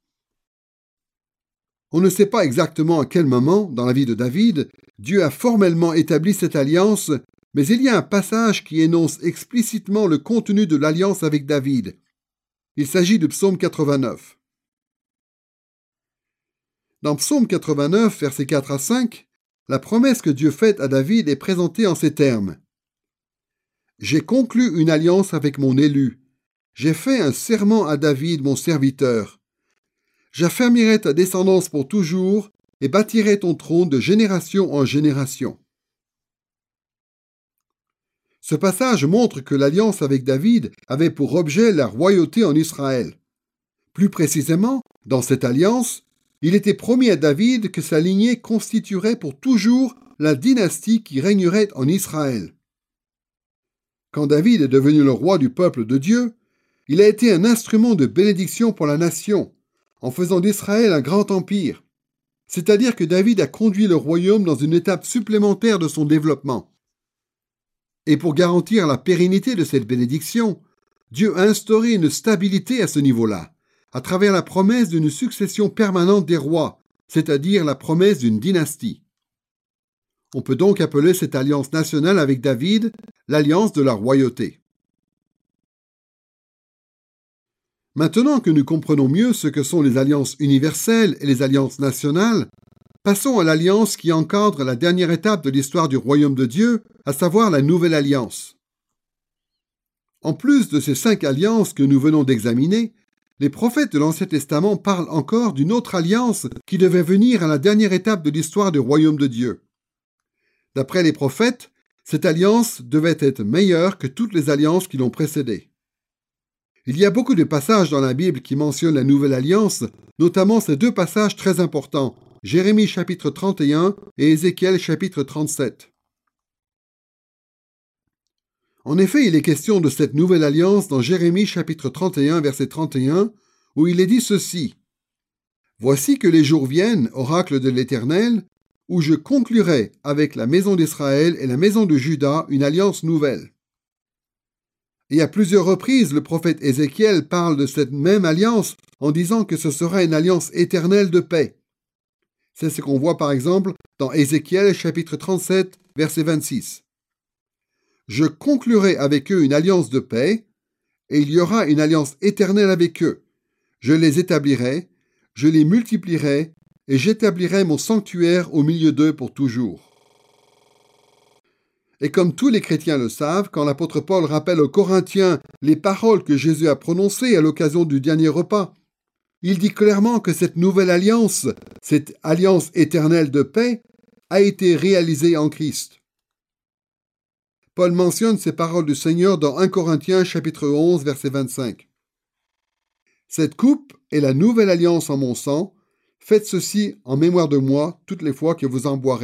On ne sait pas exactement à quel moment, dans la vie de David, Dieu a formellement établi cette alliance, mais il y a un passage qui énonce explicitement le contenu de l'alliance avec David. Il s'agit du psaume 89. Dans psaume 89, versets 4 à 5, la promesse que Dieu fait à David est présentée en ces termes. « J'ai conclu une alliance avec mon élu. J'ai fait un serment à David, mon serviteur. J'affermirai ta descendance pour toujours et bâtirai ton trône de génération en génération. » Ce passage montre que l'alliance avec David avait pour objet la royauté en Israël. Plus précisément, dans cette alliance, il était promis à David que sa lignée constituerait pour toujours la dynastie qui régnerait en Israël. Quand David est devenu le roi du peuple de Dieu, il a été un instrument de bénédiction pour la nation, en faisant d'Israël un grand empire. C'est-à-dire que David a conduit le royaume dans une étape supplémentaire de son développement. Et pour garantir la pérennité de cette bénédiction, Dieu a instauré une stabilité à ce niveau-là, à travers la promesse d'une succession permanente des rois, c'est-à-dire la promesse d'une dynastie. On peut donc appeler cette alliance nationale avec David l'alliance de la royauté. Maintenant que nous comprenons mieux ce que sont les alliances universelles et les alliances nationales, passons à l'alliance qui encadre la dernière étape de l'histoire du royaume de Dieu, à savoir la nouvelle alliance. En plus de ces 5 alliances que nous venons d'examiner, les prophètes de l'Ancien Testament parlent encore d'une autre alliance qui devait venir à la dernière étape de l'histoire du royaume de Dieu. D'après les prophètes, cette alliance devait être meilleure que toutes les alliances qui l'ont précédée. Il y a beaucoup de passages dans la Bible qui mentionnent la nouvelle alliance, notamment ces 2 passages très importants, Jérémie chapitre 31 et Ézéchiel chapitre 37. En effet, il est question de cette nouvelle alliance dans Jérémie chapitre 31 verset 31, où il est dit ceci. « Voici que les jours viennent, oracle de l'Éternel, où je conclurai avec la maison d'Israël et la maison de Juda une alliance nouvelle. » Et à plusieurs reprises, le prophète Ézéchiel parle de cette même alliance en disant que ce sera une alliance éternelle de paix. C'est ce qu'on voit par exemple dans Ézéchiel chapitre 37, verset 26. « Je conclurai avec eux une alliance de paix, et il y aura une alliance éternelle avec eux. Je les établirai, je les multiplierai, et j'établirai mon sanctuaire au milieu d'eux pour toujours. » Et comme tous les chrétiens le savent, quand l'apôtre Paul rappelle aux Corinthiens les paroles que Jésus a prononcées à l'occasion du dernier repas, il dit clairement que cette nouvelle alliance, cette alliance éternelle de paix, a été réalisée en Christ. Paul mentionne ces paroles du Seigneur dans 1 Corinthiens chapitre 11, verset 25. « Cette coupe est la nouvelle alliance en mon sang. Faites ceci en mémoire de moi toutes les fois que vous en boirez. »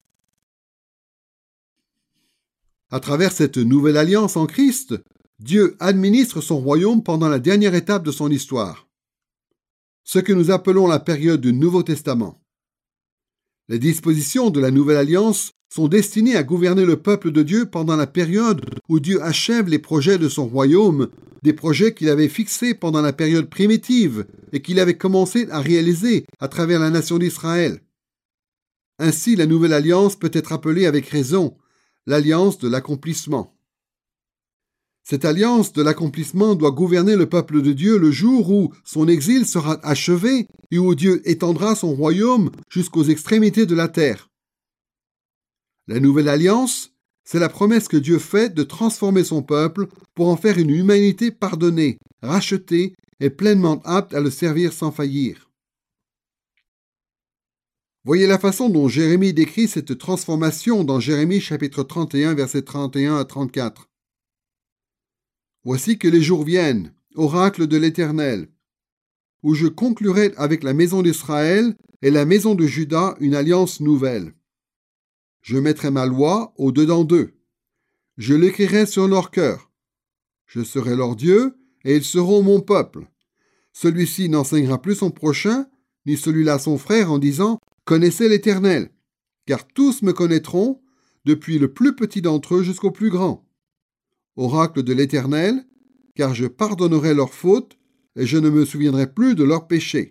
À travers cette nouvelle alliance en Christ, Dieu administre son royaume pendant la dernière étape de son histoire, ce que nous appelons la période du Nouveau Testament. Les dispositions de la nouvelle alliance sont destinées à gouverner le peuple de Dieu pendant la période où Dieu achève les projets de son royaume, des projets qu'il avait fixés pendant la période primitive et qu'il avait commencé à réaliser à travers la nation d'Israël. Ainsi, la nouvelle alliance peut être appelée avec raison l'alliance de l'accomplissement. Cette alliance de l'accomplissement doit gouverner le peuple de Dieu le jour où son exil sera achevé et où Dieu étendra son royaume jusqu'aux extrémités de la terre. La nouvelle alliance, c'est la promesse que Dieu fait de transformer son peuple pour en faire une humanité pardonnée, rachetée et pleinement apte à le servir sans faillir. Voyez la façon dont Jérémie décrit cette transformation dans Jérémie chapitre 31, versets 31 à 34. Voici que les jours viennent, oracle de l'Éternel, où je conclurai avec la maison d'Israël et la maison de Juda une alliance nouvelle. Je mettrai ma loi au-dedans d'eux. Je l'écrirai sur leur cœur. Je serai leur Dieu, et ils seront mon peuple. Celui-ci n'enseignera plus son prochain, ni celui-là son frère, en disant « Connaissez l'Éternel », car tous me connaîtront, depuis le plus petit d'entre eux jusqu'au plus grand. Oracle de l'Éternel, car je pardonnerai leurs fautes, et je ne me souviendrai plus de leurs péchés.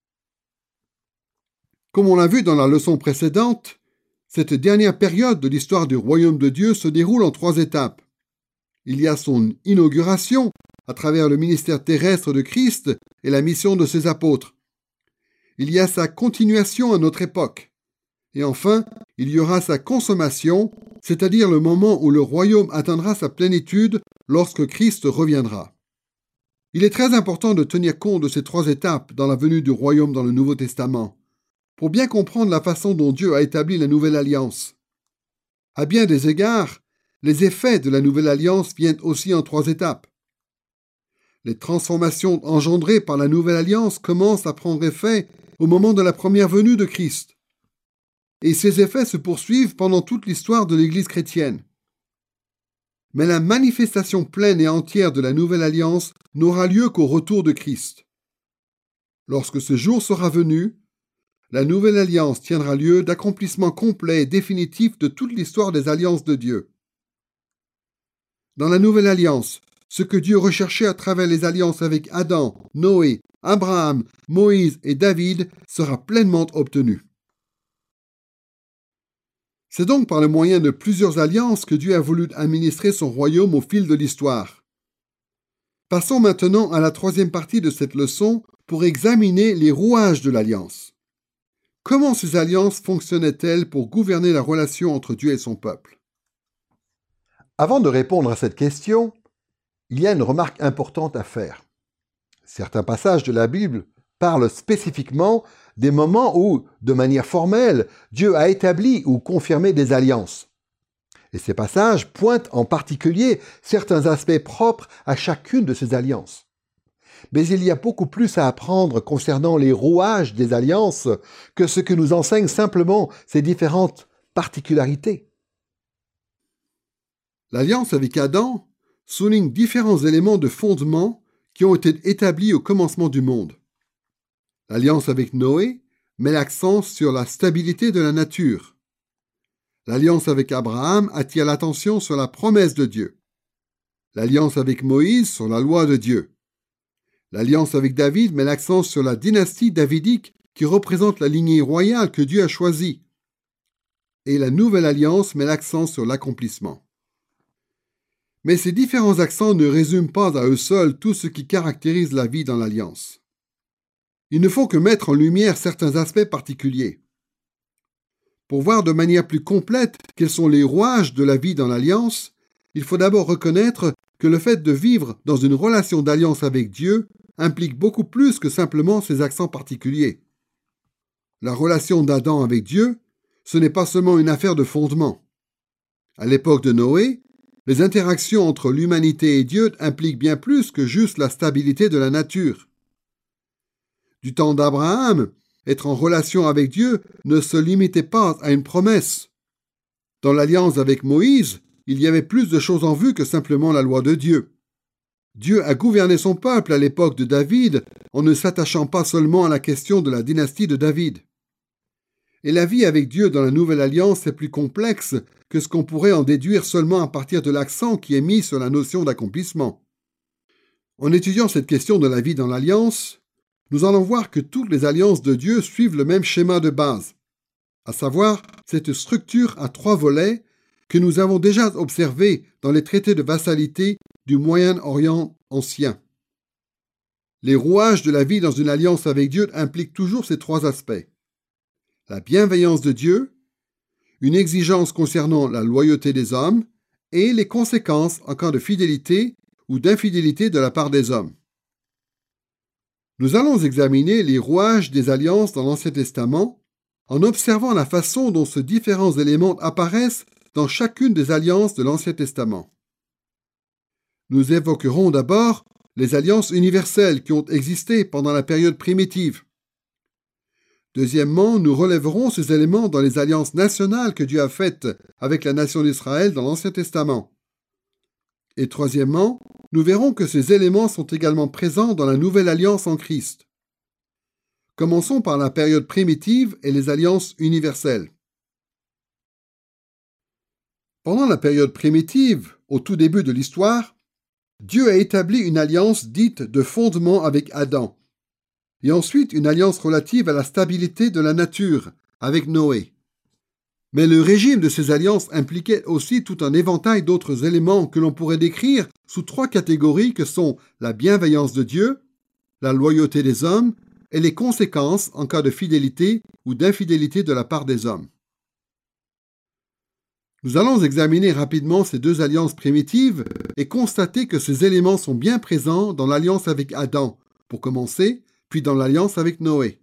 Comme on l'a vu dans la leçon précédente, cette dernière période de l'histoire du royaume de Dieu se déroule en 3 étapes. Il y a son inauguration à travers le ministère terrestre de Christ et la mission de ses apôtres. Il y a sa continuation à notre époque. Et enfin, il y aura sa consommation, c'est-à-dire le moment où le royaume atteindra sa plénitude lorsque Christ reviendra. Il est très important de tenir compte de ces 3 étapes dans la venue du royaume dans le Nouveau Testament, pour bien comprendre la façon dont Dieu a établi la nouvelle alliance. À bien des égards, les effets de la nouvelle alliance viennent aussi en 3 étapes. Les transformations engendrées par la nouvelle alliance commencent à prendre effet au moment de la première venue de Christ. Et ces effets se poursuivent pendant toute l'histoire de l'Église chrétienne. Mais la manifestation pleine et entière de la nouvelle alliance n'aura lieu qu'au retour de Christ. Lorsque ce jour sera venu, la nouvelle alliance tiendra lieu d'accomplissement complet et définitif de toute l'histoire des alliances de Dieu. Dans la nouvelle alliance, ce que Dieu recherchait à travers les alliances avec Adam, Noé, Abraham, Moïse et David sera pleinement obtenu. C'est donc par le moyen de plusieurs alliances que Dieu a voulu administrer son royaume au fil de l'histoire. Passons maintenant à la 3e partie de cette leçon pour examiner les rouages de l'alliance. Comment ces alliances fonctionnaient-elles pour gouverner la relation entre Dieu et son peuple? Avant de répondre à cette question, il y a une remarque importante à faire. Certains passages de la Bible parlent spécifiquement des moments où, de manière formelle, Dieu a établi ou confirmé des alliances. Et ces passages pointent en particulier certains aspects propres à chacune de ces alliances. Mais il y a beaucoup plus à apprendre concernant les rouages des alliances que ce que nous enseignent simplement ces différentes particularités. L'alliance avec Adam souligne différents éléments de fondement qui ont été établis au commencement du monde. L'alliance avec Noé met l'accent sur la stabilité de la nature. L'alliance avec Abraham attire l'attention sur la promesse de Dieu. L'alliance avec Moïse sur la loi de Dieu. L'alliance avec David met l'accent sur la dynastie davidique qui représente la lignée royale que Dieu a choisie. Et la nouvelle alliance met l'accent sur l'accomplissement. Mais ces différents accents ne résument pas à eux seuls tout ce qui caractérise la vie dans l'alliance. Il ne faut que mettre en lumière certains aspects particuliers. Pour voir de manière plus complète quels sont les rouages de la vie dans l'alliance, il faut d'abord reconnaître que le fait de vivre dans une relation d'alliance avec Dieu implique beaucoup plus que simplement ces accents particuliers. La relation d'Adam avec Dieu, ce n'est pas seulement une affaire de fondement. À l'époque de Noé, les interactions entre l'humanité et Dieu impliquent bien plus que juste la stabilité de la nature. Du temps d'Abraham, être en relation avec Dieu ne se limitait pas à une promesse. Dans l'alliance avec Moïse, il y avait plus de choses en vue que simplement la loi de Dieu. Dieu a gouverné son peuple à l'époque de David en ne s'attachant pas seulement à la question de la dynastie de David. Et la vie avec Dieu dans la nouvelle alliance est plus complexe que ce qu'on pourrait en déduire seulement à partir de l'accent qui est mis sur la notion d'accomplissement. En étudiant cette question de la vie dans l'alliance, nous allons voir que toutes les alliances de Dieu suivent le même schéma de base, à savoir cette structure à 3 volets que nous avons déjà observé dans les traités de vassalité du Moyen-Orient ancien. Les rouages de la vie dans une alliance avec Dieu impliquent toujours ces 3 aspects. La bienveillance de Dieu, une exigence concernant la loyauté des hommes et les conséquences en cas de fidélité ou d'infidélité de la part des hommes. Nous allons examiner les rouages des alliances dans l'Ancien Testament en observant la façon dont ces différents éléments apparaissent dans chacune des alliances de l'Ancien Testament. Nous évoquerons d'abord les alliances universelles qui ont existé pendant la période primitive. Deuxièmement, nous relèverons ces éléments dans les alliances nationales que Dieu a faites avec la nation d'Israël dans l'Ancien Testament. Et troisièmement, nous verrons que ces éléments sont également présents dans la nouvelle alliance en Christ. Commençons par la période primitive et les alliances universelles. Pendant la période primitive, au tout début de l'histoire, Dieu a établi une alliance dite de fondement avec Adam, et ensuite une alliance relative à la stabilité de la nature avec Noé. Mais le régime de ces alliances impliquait aussi tout un éventail d'autres éléments que l'on pourrait décrire sous trois catégories que sont la bienveillance de Dieu, la loyauté des hommes et les conséquences en cas de fidélité ou d'infidélité de la part des hommes. Nous allons examiner rapidement ces deux alliances primitives et constater que ces éléments sont bien présents dans l'alliance avec Adam, pour commencer, puis dans l'alliance avec Noé.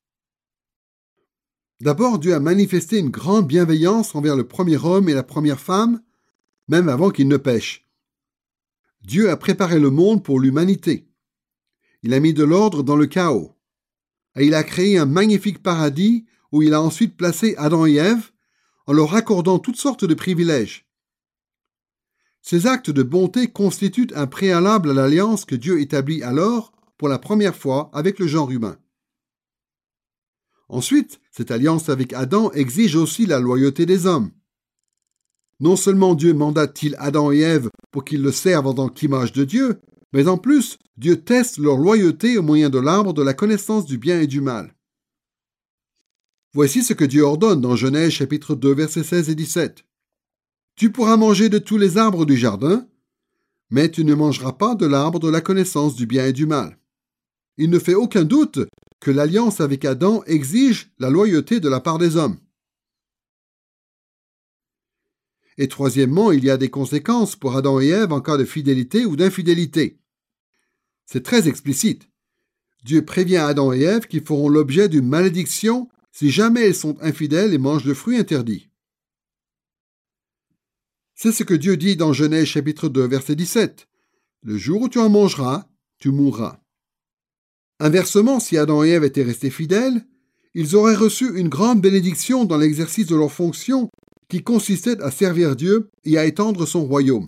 D'abord, Dieu a manifesté une grande bienveillance envers le premier homme et la première femme, même avant qu'ils ne pêchent. Dieu a préparé le monde pour l'humanité. Il a mis de l'ordre dans le chaos. Et il a créé un magnifique paradis où il a ensuite placé Adam et Ève en leur accordant toutes sortes de privilèges. Ces actes de bonté constituent un préalable à l'alliance que Dieu établit alors pour la première fois avec le genre humain. Ensuite, cette alliance avec Adam exige aussi la loyauté des hommes. Non seulement Dieu mandate-t-il Adam et Ève pour qu'ils le servent en tant qu'image de Dieu, mais en plus, Dieu teste leur loyauté au moyen de l'arbre de la connaissance du bien et du mal. Voici ce que Dieu ordonne dans Genèse chapitre 2, versets 16 et 17. « Tu pourras manger de tous les arbres du jardin, mais tu ne mangeras pas de l'arbre de la connaissance du bien et du mal. » Il ne fait aucun doute que l'alliance avec Adam exige la loyauté de la part des hommes. Et troisièmement, il y a des conséquences pour Adam et Ève en cas de fidélité ou d'infidélité. C'est très explicite. Dieu prévient Adam et Ève qu'ils feront l'objet d'une malédiction si jamais ils sont infidèles et mangent le fruit interdit. C'est ce que Dieu dit dans Genèse chapitre 2, verset 17. « Le jour où tu en mangeras, tu mourras. » Inversement, si Adam et Ève étaient restés fidèles, ils auraient reçu une grande bénédiction dans l'exercice de leur fonction qui consistait à servir Dieu et à étendre son royaume.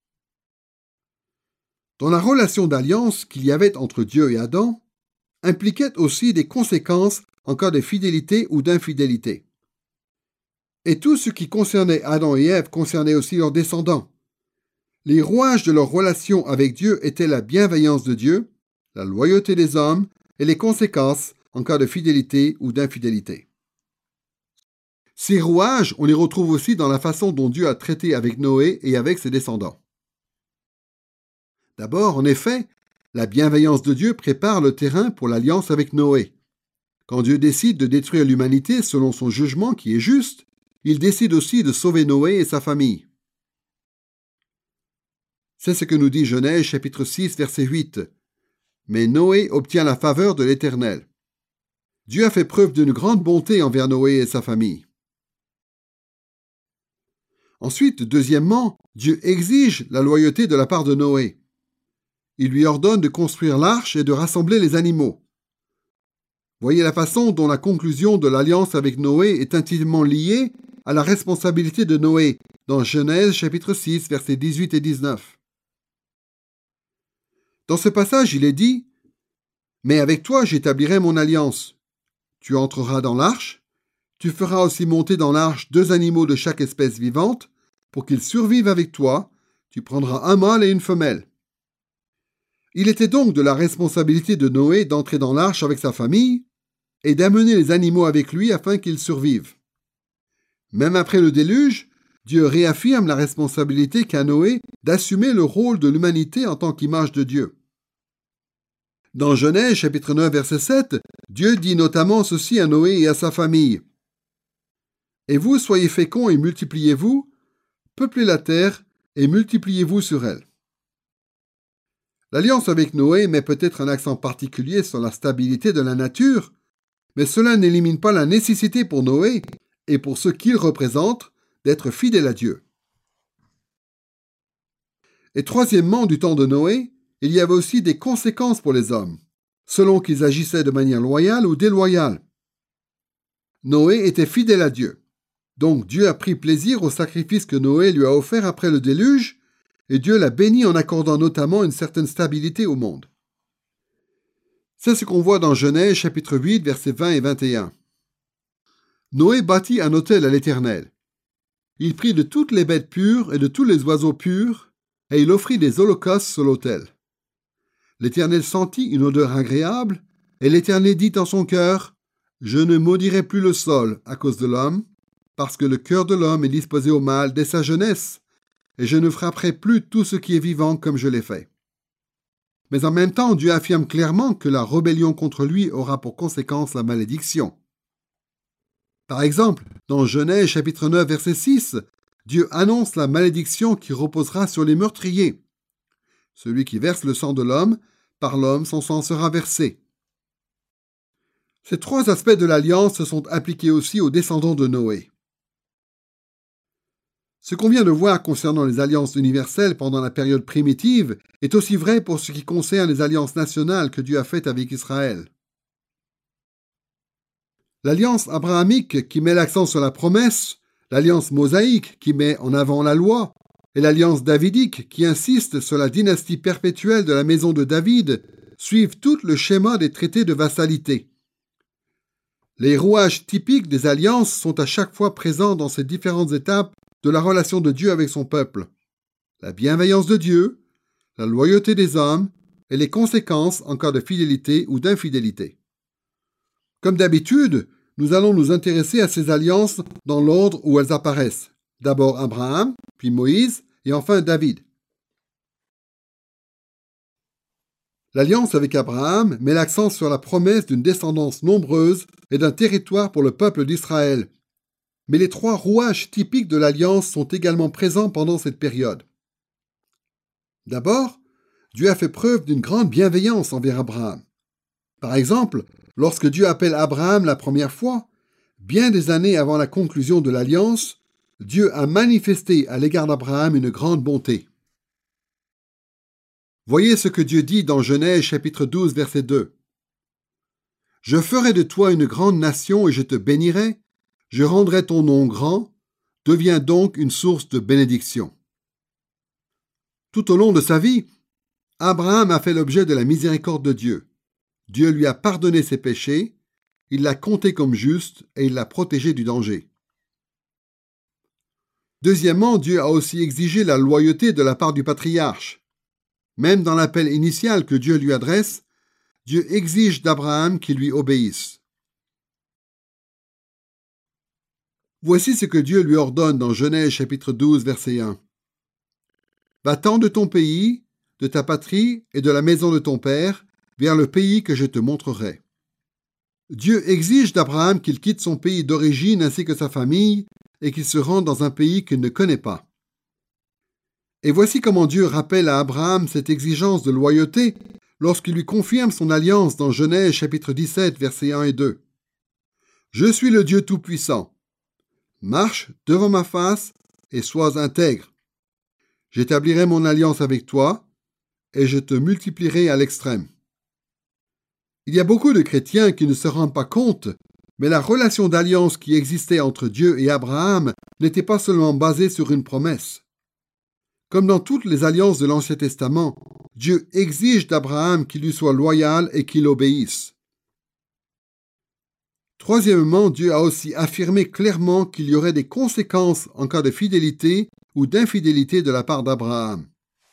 Dans la relation d'alliance qu'il y avait entre Dieu et Adam, impliquait aussi des conséquences en cas de fidélité ou d'infidélité. Et tout ce qui concernait Adam et Ève concernait aussi leurs descendants. Les rouages de leur relation avec Dieu étaient la bienveillance de Dieu, la loyauté des hommes et les conséquences en cas de fidélité ou d'infidélité. Ces rouages, on les retrouve aussi dans la façon dont Dieu a traité avec Noé et avec ses descendants. D'abord, en effet, la bienveillance de Dieu prépare le terrain pour l'alliance avec Noé. Quand Dieu décide de détruire l'humanité selon son jugement qui est juste, il décide aussi de sauver Noé et sa famille. C'est ce que nous dit Genèse chapitre 6, verset 8. « Mais Noé obtient la faveur de l'Éternel. » Dieu a fait preuve d'une grande bonté envers Noé et sa famille. Ensuite, deuxièmement, Dieu exige la loyauté de la part de Noé. Il lui ordonne de construire l'arche et de rassembler les animaux. Voyez la façon dont la conclusion de l'alliance avec Noé est intimement liée à la responsabilité de Noé dans Genèse chapitre 6, versets 18 et 19. Dans ce passage, il est dit « Mais avec toi j'établirai mon alliance. Tu entreras dans l'arche, tu feras aussi monter dans l'arche 2 animaux de chaque espèce vivante, pour qu'ils survivent avec toi, tu prendras un mâle et une femelle. » Il était donc de la responsabilité de Noé d'entrer dans l'arche avec sa famille et d'amener les animaux avec lui afin qu'ils survivent. Même après le déluge, Dieu réaffirme la responsabilité qu'a Noé d'assumer le rôle de l'humanité en tant qu'image de Dieu. Dans Genèse chapitre 9 verset 7, Dieu dit notamment ceci à Noé et à sa famille. « Et vous soyez féconds et multipliez-vous, peuplez la terre et multipliez-vous sur elle. » L'alliance avec Noé met peut-être un accent particulier sur la stabilité de la nature, Mais cela n'élimine pas la nécessité pour Noé et pour ceux qu'il représente d'être fidèles à Dieu. Et troisièmement, du temps de Noé, il y avait aussi des conséquences pour les hommes, selon qu'ils agissaient de manière loyale ou déloyale. Noé était fidèle à Dieu. Donc Dieu a pris plaisir au sacrifice que Noé lui a offert après le déluge, et Dieu l'a béni en accordant notamment une certaine stabilité au monde. C'est ce qu'on voit dans Genèse chapitre 8, versets 20 et 21. Noé bâtit un autel à l'Éternel. Il prit de toutes les bêtes pures et de tous les oiseaux purs, et il offrit des holocaustes sur l'autel. L'Éternel sentit une odeur agréable, et l'Éternel dit en son cœur, « Je ne maudirai plus le sol à cause de l'homme, parce que le cœur de l'homme est disposé au mal dès sa jeunesse, et je ne frapperai plus tout ce qui est vivant comme je l'ai fait. » Mais en même temps, Dieu affirme clairement que la rébellion contre lui aura pour conséquence la malédiction. Par exemple, dans Genèse chapitre 9, verset 6, Dieu annonce la malédiction qui reposera sur les meurtriers. Celui qui verse le sang de l'homme, par l'homme son sang sera versé. Ces trois aspects de l'alliance se sont appliqués aussi aux descendants de Noé. Ce qu'on vient de voir concernant les alliances universelles pendant la période primitive est aussi vrai pour ce qui concerne les alliances nationales que Dieu a faites avec Israël. L'alliance abrahamique qui met l'accent sur la promesse, l'alliance mosaïque qui met en avant la loi, et l'alliance davidique qui insiste sur la dynastie perpétuelle de la maison de David suivent tout le schéma des traités de vassalité. Les rouages typiques des alliances sont à chaque fois présents dans ces différentes étapes de la relation de Dieu avec son peuple. La bienveillance de Dieu, la loyauté des hommes et les conséquences en cas de fidélité ou d'infidélité. Comme d'habitude, nous allons nous intéresser à ces alliances dans l'ordre où elles apparaissent. D'abord Abraham, puis Moïse et enfin David. L'alliance avec Abraham met l'accent sur la promesse d'une descendance nombreuse et d'un territoire pour le peuple d'Israël. Mais les trois rouages typiques de l'alliance sont également présents pendant cette période. D'abord, Dieu a fait preuve d'une grande bienveillance envers Abraham. Par exemple, lorsque Dieu appelle Abraham la première fois, bien des années avant la conclusion de l'alliance, Dieu a manifesté à l'égard d'Abraham une grande bonté. Voyez ce que Dieu dit dans Genèse chapitre 12, verset 2. « Je ferai de toi une grande nation et je te bénirai. Je rendrai ton nom grand, deviens donc une source de bénédiction. » Tout au long de sa vie, Abraham a fait l'objet de la miséricorde de Dieu. Dieu lui a pardonné ses péchés, il l'a compté comme juste et il l'a protégé du danger. Deuxièmement, Dieu a aussi exigé la loyauté de la part du patriarche. Même dans l'appel initial que Dieu lui adresse, Dieu exige d'Abraham qu'il lui obéisse. Voici ce que Dieu lui ordonne dans Genèse chapitre 12, verset 1. « Va-t'en de ton pays, de ta patrie et de la maison de ton père, vers le pays que je te montrerai. » Dieu exige d'Abraham qu'il quitte son pays d'origine ainsi que sa famille et qu'il se rende dans un pays qu'il ne connaît pas. Et voici comment Dieu rappelle à Abraham cette exigence de loyauté lorsqu'il lui confirme son alliance dans Genèse chapitre 17, versets 1 et 2. « Je suis le Dieu Tout-Puissant. Marche devant ma face et sois intègre. J'établirai mon alliance avec toi et je te multiplierai à l'extrême. » Il y a beaucoup de chrétiens qui ne se rendent pas compte, mais la relation d'alliance qui existait entre Dieu et Abraham n'était pas seulement basée sur une promesse. Comme dans toutes les alliances de l'Ancien Testament, Dieu exige d'Abraham qu'il lui soit loyal et qu'il obéisse. Troisièmement, Dieu a aussi affirmé clairement qu'il y aurait des conséquences en cas de fidélité ou d'infidélité de la part d'Abraham.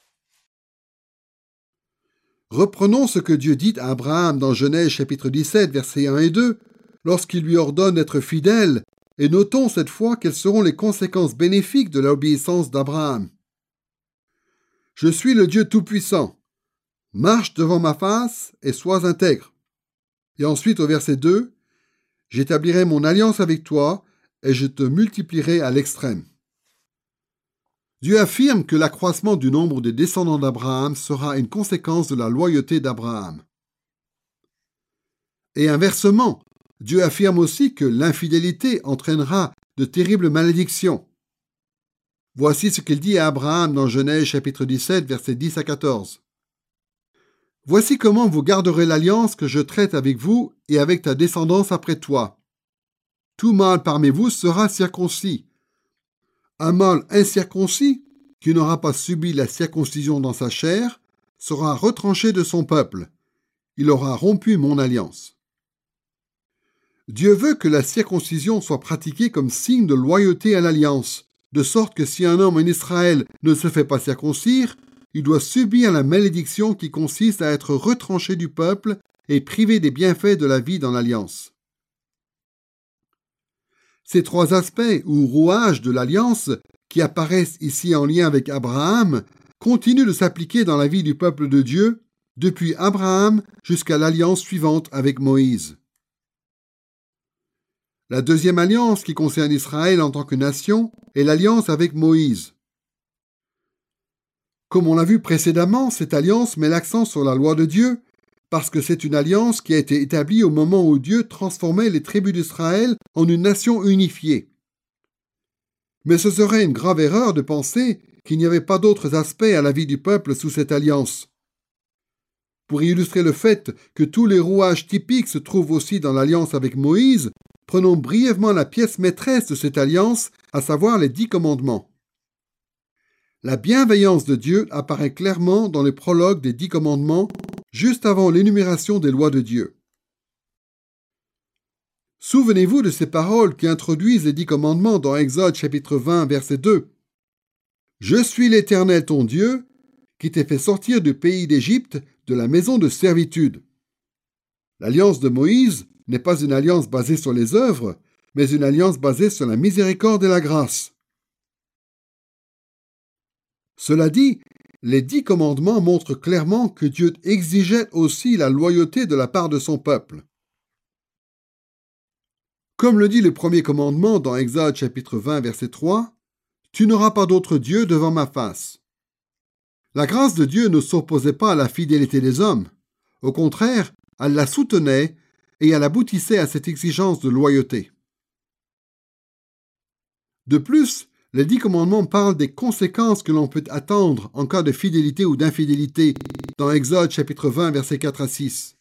Reprenons ce que Dieu dit à Abraham dans Genèse chapitre 17, versets 1 et 2, lorsqu'il lui ordonne d'être fidèle, et notons cette fois quelles seront les conséquences bénéfiques de l'obéissance d'Abraham. « Je suis le Dieu Tout-Puissant. Marche devant ma face et sois intègre. » Et ensuite au verset 2, « J'établirai mon alliance avec toi et je te multiplierai à l'extrême. » Dieu affirme que l'accroissement du nombre des descendants d'Abraham sera une conséquence de la loyauté d'Abraham. Et inversement, Dieu affirme aussi que l'infidélité entraînera de terribles malédictions. Voici ce qu'il dit à Abraham dans Genèse chapitre 17, versets 10 à 14. « Voici comment vous garderez l'alliance que je traite avec vous et avec ta descendance après toi. Tout mâle parmi vous sera circoncis. Un mâle incirconcis, qui n'aura pas subi la circoncision dans sa chair, sera retranché de son peuple. Il aura rompu mon alliance. » Dieu veut que la circoncision soit pratiquée comme signe de loyauté à l'alliance, de sorte que si un homme en Israël ne se fait pas circoncire, il doit subir la malédiction qui consiste à être retranché du peuple et privé des bienfaits de la vie dans l'alliance. Ces trois aspects ou rouages de l'alliance qui apparaissent ici en lien avec Abraham continuent de s'appliquer dans la vie du peuple de Dieu depuis Abraham jusqu'à l'alliance suivante avec Moïse. La deuxième alliance qui concerne Israël en tant que nation est l'alliance avec Moïse. Comme on l'a vu précédemment, cette alliance met l'accent sur la loi de Dieu parce que c'est une alliance qui a été établie au moment où Dieu transformait les tribus d'Israël en une nation unifiée. Mais ce serait une grave erreur de penser qu'il n'y avait pas d'autres aspects à la vie du peuple sous cette alliance. Pour illustrer le fait que tous les rouages typiques se trouvent aussi dans l'alliance avec Moïse, prenons brièvement la pièce maîtresse de cette alliance, à savoir les 10 commandements. La bienveillance de Dieu apparaît clairement dans le prologue des 10 commandements, juste avant l'énumération des lois de Dieu. Souvenez-vous de ces paroles qui introduisent les 10 commandements dans Exode chapitre 20, verset 2. « Je suis l'Éternel ton Dieu, qui t'ai fait sortir du pays d'Égypte, de la maison de servitude. » L'alliance de Moïse n'est pas une alliance basée sur les œuvres, mais une alliance basée sur la miséricorde et la grâce. Cela dit, les 10 commandements montrent clairement que Dieu exigeait aussi la loyauté de la part de son peuple. Comme le dit le premier commandement dans Exode chapitre 20, verset 3, « Tu n'auras pas d'autre Dieu devant ma face. » La grâce de Dieu ne s'opposait pas à la fidélité des hommes. Au contraire, elle la soutenait et elle aboutissait à cette exigence de loyauté. De plus, les 10 commandements parlent des conséquences que l'on peut attendre en cas de fidélité ou d'infidélité dans Exode chapitre 20, versets 4 à 6.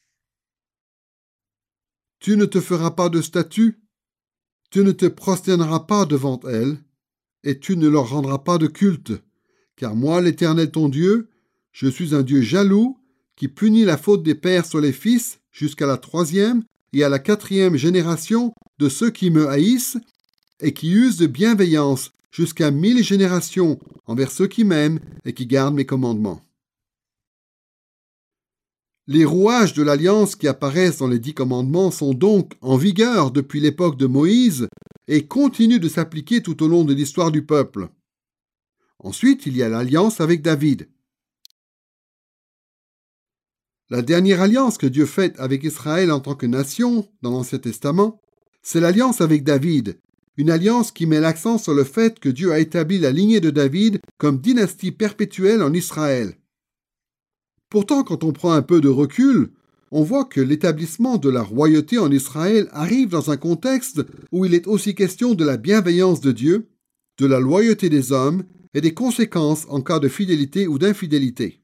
« Tu ne te feras pas de statue, tu ne te prosterneras pas devant elles, et tu ne leur rendras pas de culte, car moi, l'Éternel ton Dieu, je suis un Dieu jaloux qui punit la faute des pères sur les fils jusqu'à la 3e et à la 4e génération de ceux qui me haïssent et qui usent de bienveillance jusqu'à 1000 générations envers ceux qui m'aiment et qui gardent mes commandements. » Les rouages de l'alliance qui apparaissent dans les 10 commandements sont donc en vigueur depuis l'époque de Moïse et continuent de s'appliquer tout au long de l'histoire du peuple. Ensuite, il y a l'alliance avec David. La dernière alliance que Dieu fait avec Israël en tant que nation dans l'Ancien Testament, c'est l'alliance avec David, une alliance qui met l'accent sur le fait que Dieu a établi la lignée de David comme dynastie perpétuelle en Israël. Pourtant, quand on prend un peu de recul, on voit que l'établissement de la royauté en Israël arrive dans un contexte où il est aussi question de la bienveillance de Dieu, de la loyauté des hommes et des conséquences en cas de fidélité ou d'infidélité.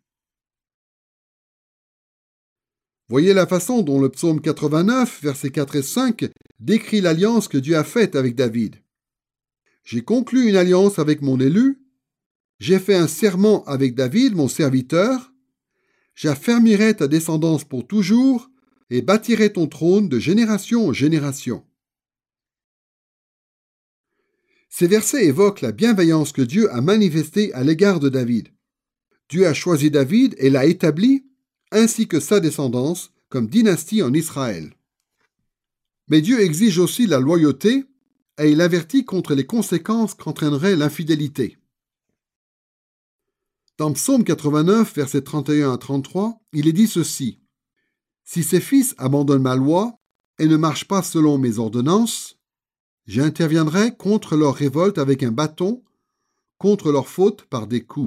Voyez la façon dont le psaume 89, versets 4 et 5, décrit l'alliance que Dieu a faite avec David. « J'ai conclu une alliance avec mon élu, j'ai fait un serment avec David, mon serviteur, j'affermirai ta descendance pour toujours et bâtirai ton trône de génération en génération. » Ces versets évoquent la bienveillance que Dieu a manifestée à l'égard de David. Dieu a choisi David et l'a établi, ainsi que sa descendance, comme dynastie en Israël. Mais Dieu exige aussi la loyauté et il avertit contre les conséquences qu'entraînerait l'infidélité. Dans Psaume 89, versets 31 à 33, il est dit ceci. « Si ses fils abandonnent ma loi et ne marchent pas selon mes ordonnances, j'interviendrai contre leur révolte avec un bâton, contre leur faute par des coups. »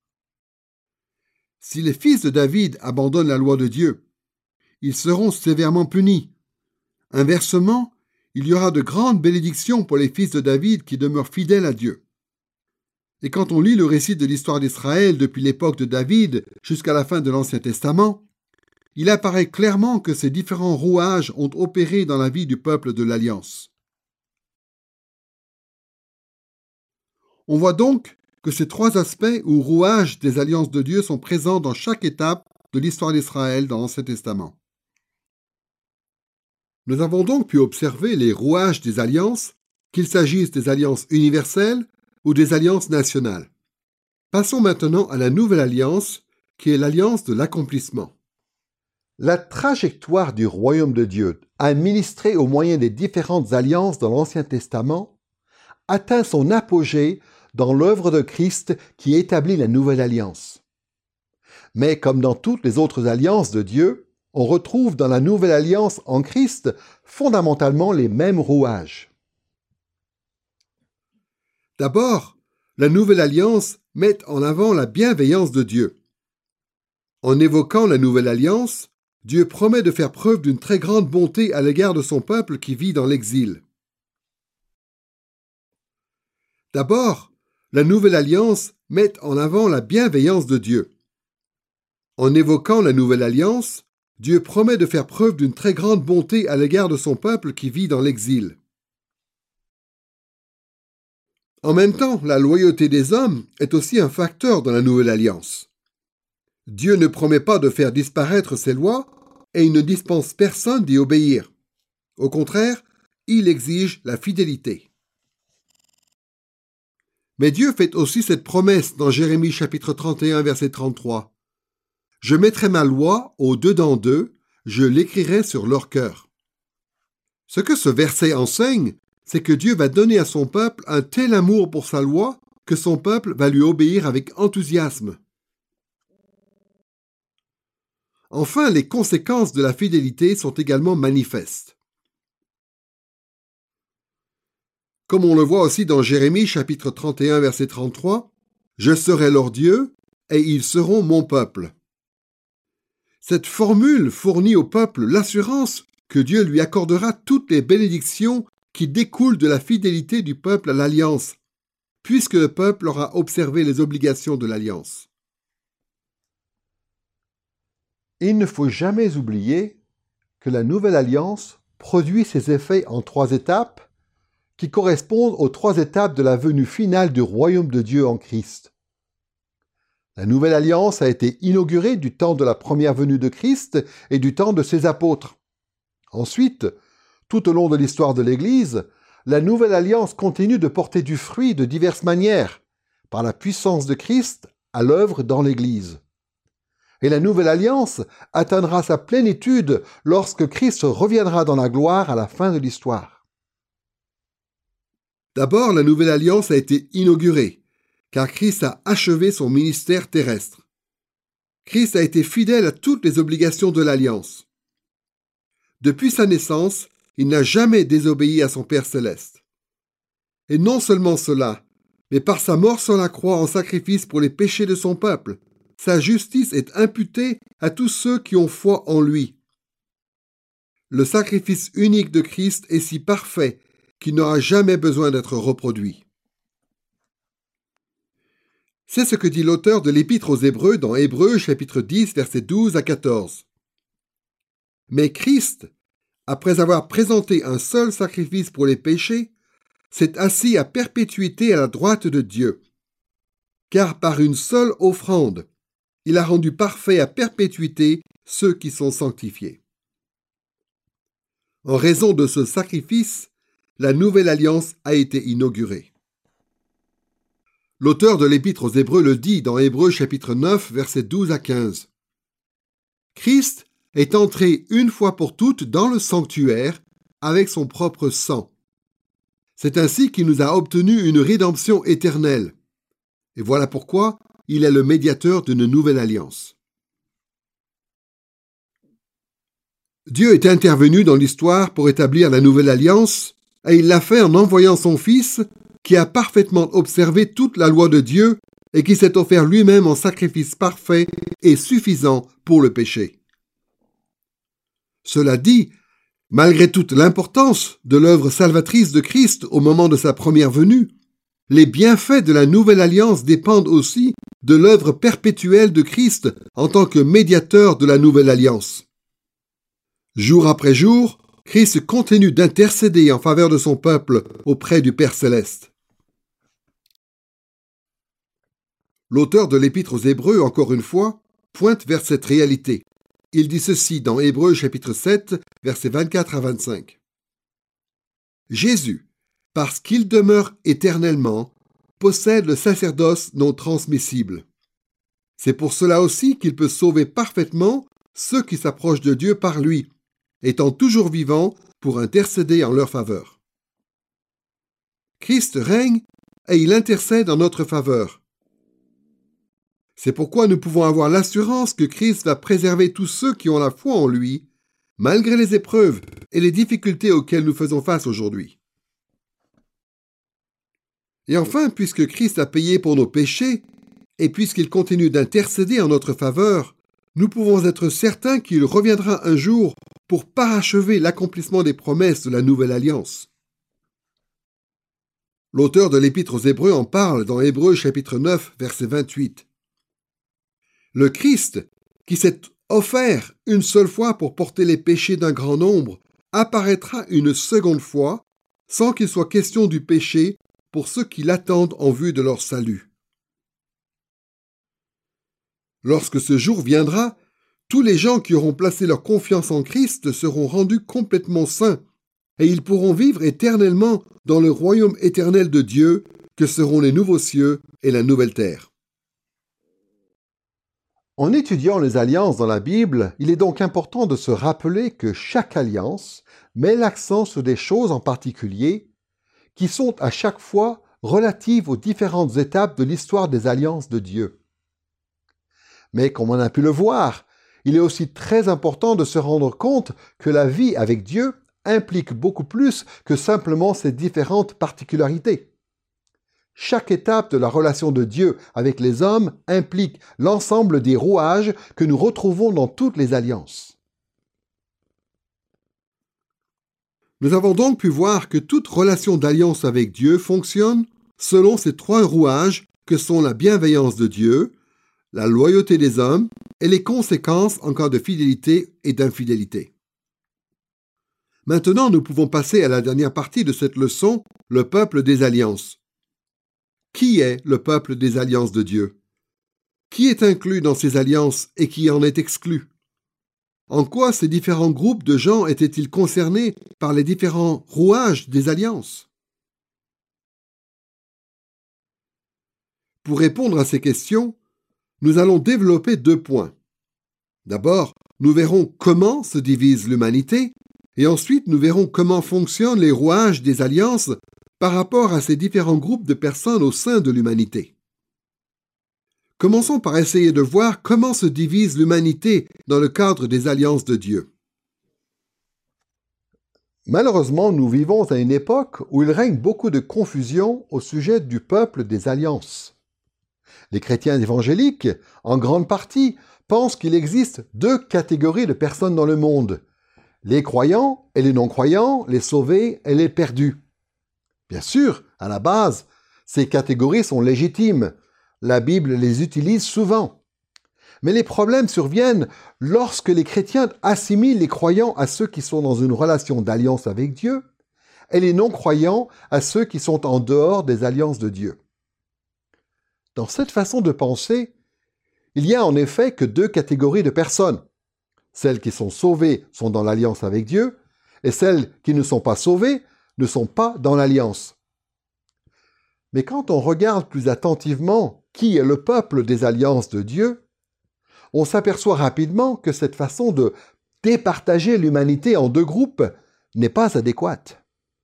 Si les fils de David abandonnent la loi de Dieu, ils seront sévèrement punis. Inversement, il y aura de grandes bénédictions pour les fils de David qui demeurent fidèles à Dieu. Et quand on lit le récit de l'histoire d'Israël depuis l'époque de David jusqu'à la fin de l'Ancien Testament, il apparaît clairement que ces différents rouages ont opéré dans la vie du peuple de l'Alliance. On voit donc que ces trois aspects ou rouages des alliances de Dieu sont présents dans chaque étape de l'histoire d'Israël dans l'Ancien Testament. Nous avons donc pu observer les rouages des alliances, qu'il s'agisse des alliances universelles ou des alliances nationales. Passons maintenant à la nouvelle alliance, qui est l'alliance de l'accomplissement. La trajectoire du royaume de Dieu, administrée au moyen des différentes alliances dans l'Ancien Testament, atteint son apogée dans l'œuvre de Christ qui établit la nouvelle alliance. Mais comme dans toutes les autres alliances de Dieu, on retrouve dans la nouvelle alliance en Christ fondamentalement les mêmes rouages. D'abord, la nouvelle alliance met en avant la bienveillance de Dieu. En évoquant la nouvelle alliance, Dieu promet de faire preuve d'une très grande bonté à l'égard de son peuple qui vit dans l'exil. D'abord, la nouvelle alliance met en avant la bienveillance de Dieu. En évoquant la nouvelle alliance, Dieu promet de faire preuve d'une très grande bonté à l'égard de son peuple qui vit dans l'exil. En même temps, la loyauté des hommes est aussi un facteur dans la nouvelle alliance. Dieu ne promet pas de faire disparaître ses lois et il ne dispense personne d'y obéir. Au contraire, il exige la fidélité. Mais Dieu fait aussi cette promesse dans Jérémie chapitre 31, verset 33. « Je mettrai ma loi au-dedans d'eux, je l'écrirai sur leur cœur. » Ce que ce verset enseigne, c'est que Dieu va donner à son peuple un tel amour pour sa loi que son peuple va lui obéir avec enthousiasme. Enfin, les conséquences de la fidélité sont également manifestes. Comme on le voit aussi dans Jérémie chapitre 31, verset 33, « Je serai leur Dieu, et ils seront mon peuple. » Cette formule fournit au peuple l'assurance que Dieu lui accordera toutes les bénédictions qui découlent de la fidélité du peuple à l'alliance, puisque le peuple aura observé les obligations de l'alliance. Il ne faut jamais oublier que la nouvelle alliance produit ses effets en trois étapes qui correspondent aux trois étapes de la venue finale du royaume de Dieu en Christ. La nouvelle alliance a été inaugurée du temps de la première venue de Christ et du temps de ses apôtres. Ensuite, tout au long de l'histoire de l'Église, la nouvelle alliance continue de porter du fruit de diverses manières, par la puissance de Christ à l'œuvre dans l'Église. Et la nouvelle alliance atteindra sa plénitude lorsque Christ reviendra dans la gloire à la fin de l'histoire. D'abord, la nouvelle alliance a été inaugurée, car Christ a achevé son ministère terrestre. Christ a été fidèle à toutes les obligations de l'alliance. Depuis sa naissance, il n'a jamais désobéi à son Père céleste. Et non seulement cela, mais par sa mort sur la croix en sacrifice pour les péchés de son peuple, sa justice est imputée à tous ceux qui ont foi en lui. Le sacrifice unique de Christ est si parfait qu'il n'aura jamais besoin d'être reproduit. C'est ce que dit l'auteur de l'Épître aux Hébreux dans Hébreux chapitre 10, versets 12 à 14. Mais Christ, après avoir présenté un seul sacrifice pour les péchés, s'est assis à perpétuité à la droite de Dieu. Car par une seule offrande, il a rendu parfait à perpétuité ceux qui sont sanctifiés. En raison de ce sacrifice, la nouvelle alliance a été inaugurée. L'auteur de l'Épître aux Hébreux le dit dans Hébreux chapitre 9, versets 12 à 15. Christ est entré une fois pour toutes dans le sanctuaire avec son propre sang. C'est ainsi qu'il nous a obtenu une rédemption éternelle. Et voilà pourquoi il est le médiateur d'une nouvelle alliance. Dieu est intervenu dans l'histoire pour établir la nouvelle alliance, et il l'a fait en envoyant son Fils, qui a parfaitement observé toute la loi de Dieu et qui s'est offert lui-même en sacrifice parfait et suffisant pour le péché. Cela dit, Malgré toute l'importance de l'œuvre salvatrice de Christ au moment de sa première venue, les bienfaits de la nouvelle alliance dépendent aussi de l'œuvre perpétuelle de Christ en tant que médiateur de la nouvelle alliance. Jour après jour, Christ continue d'intercéder en faveur de son peuple auprès du Père céleste. L'auteur de l'Épître aux Hébreux, encore une fois, pointe vers cette réalité. Il dit ceci dans Hébreux chapitre 7, versets 24 à 25. Jésus, parce qu'il demeure éternellement, possède le sacerdoce non transmissible. C'est pour cela aussi qu'il peut sauver parfaitement ceux qui s'approchent de Dieu par lui, étant toujours vivant pour intercéder en leur faveur. Christ règne et il intercède en notre faveur. C'est pourquoi nous pouvons avoir l'assurance que Christ va préserver tous ceux qui ont la foi en lui, malgré les épreuves et les difficultés auxquelles nous faisons face aujourd'hui. Et enfin, puisque Christ a payé pour nos péchés, et puisqu'il continue d'intercéder en notre faveur, nous pouvons être certains qu'il reviendra un jour pour parachever l'accomplissement des promesses de la nouvelle alliance. L'auteur de l'Épître aux Hébreux en parle dans Hébreux chapitre 9, verset 28. Le Christ, qui s'est offert une seule fois pour porter les péchés d'un grand nombre, apparaîtra une seconde fois, sans qu'il soit question du péché pour ceux qui l'attendent en vue de leur salut. Lorsque ce jour viendra, tous les gens qui auront placé leur confiance en Christ seront rendus complètement saints, et ils pourront vivre éternellement dans le royaume éternel de Dieu, que seront les nouveaux cieux et la nouvelle terre. En étudiant les alliances dans la Bible, il est donc important de se rappeler que chaque alliance met l'accent sur des choses en particulier qui sont à chaque fois relatives aux différentes étapes de l'histoire des alliances de Dieu. Mais comme on a pu le voir, il est aussi très important de se rendre compte que la vie avec Dieu implique beaucoup plus que simplement ces différentes particularités. Chaque étape de la relation de Dieu avec les hommes implique l'ensemble des rouages que nous retrouvons dans toutes les alliances. Nous avons donc pu voir que toute relation d'alliance avec Dieu fonctionne selon ces trois rouages que sont la bienveillance de Dieu, la loyauté des hommes et les conséquences en cas de fidélité et d'infidélité. Maintenant, nous pouvons passer à la dernière partie de cette leçon, le peuple des alliances. Qui est le peuple des alliances de Dieu? Qui est inclus dans ces alliances et qui en est exclu? En quoi ces différents groupes de gens étaient-ils concernés par les différents rouages des alliances? Pour répondre à ces questions, nous allons développer 2 points. D'abord, nous verrons comment se divise l'humanité, et ensuite nous verrons comment fonctionnent les rouages des alliances par rapport à ces différents groupes de personnes au sein de l'humanité. Commençons par essayer de voir comment se divise l'humanité dans le cadre des alliances de Dieu. Malheureusement, nous vivons à une époque où il règne beaucoup de confusion au sujet du peuple des alliances. Les chrétiens évangéliques, en grande partie, pensent qu'il existe 2 catégories de personnes dans le monde: les croyants et les non-croyants, les sauvés et les perdus. Bien sûr, à la base, ces catégories sont légitimes. La Bible les utilise souvent. Mais les problèmes surviennent lorsque les chrétiens assimilent les croyants à ceux qui sont dans une relation d'alliance avec Dieu et les non-croyants à ceux qui sont en dehors des alliances de Dieu. Dans cette façon de penser, il n'y a en effet que 2 catégories de personnes. Celles qui sont sauvées sont dans l'alliance avec Dieu, et celles qui ne sont pas sauvées ne sont pas dans l'alliance. Mais quand on regarde plus attentivement qui est le peuple des alliances de Dieu, on s'aperçoit rapidement que cette façon de départager l'humanité en 2 groupes n'est pas adéquate.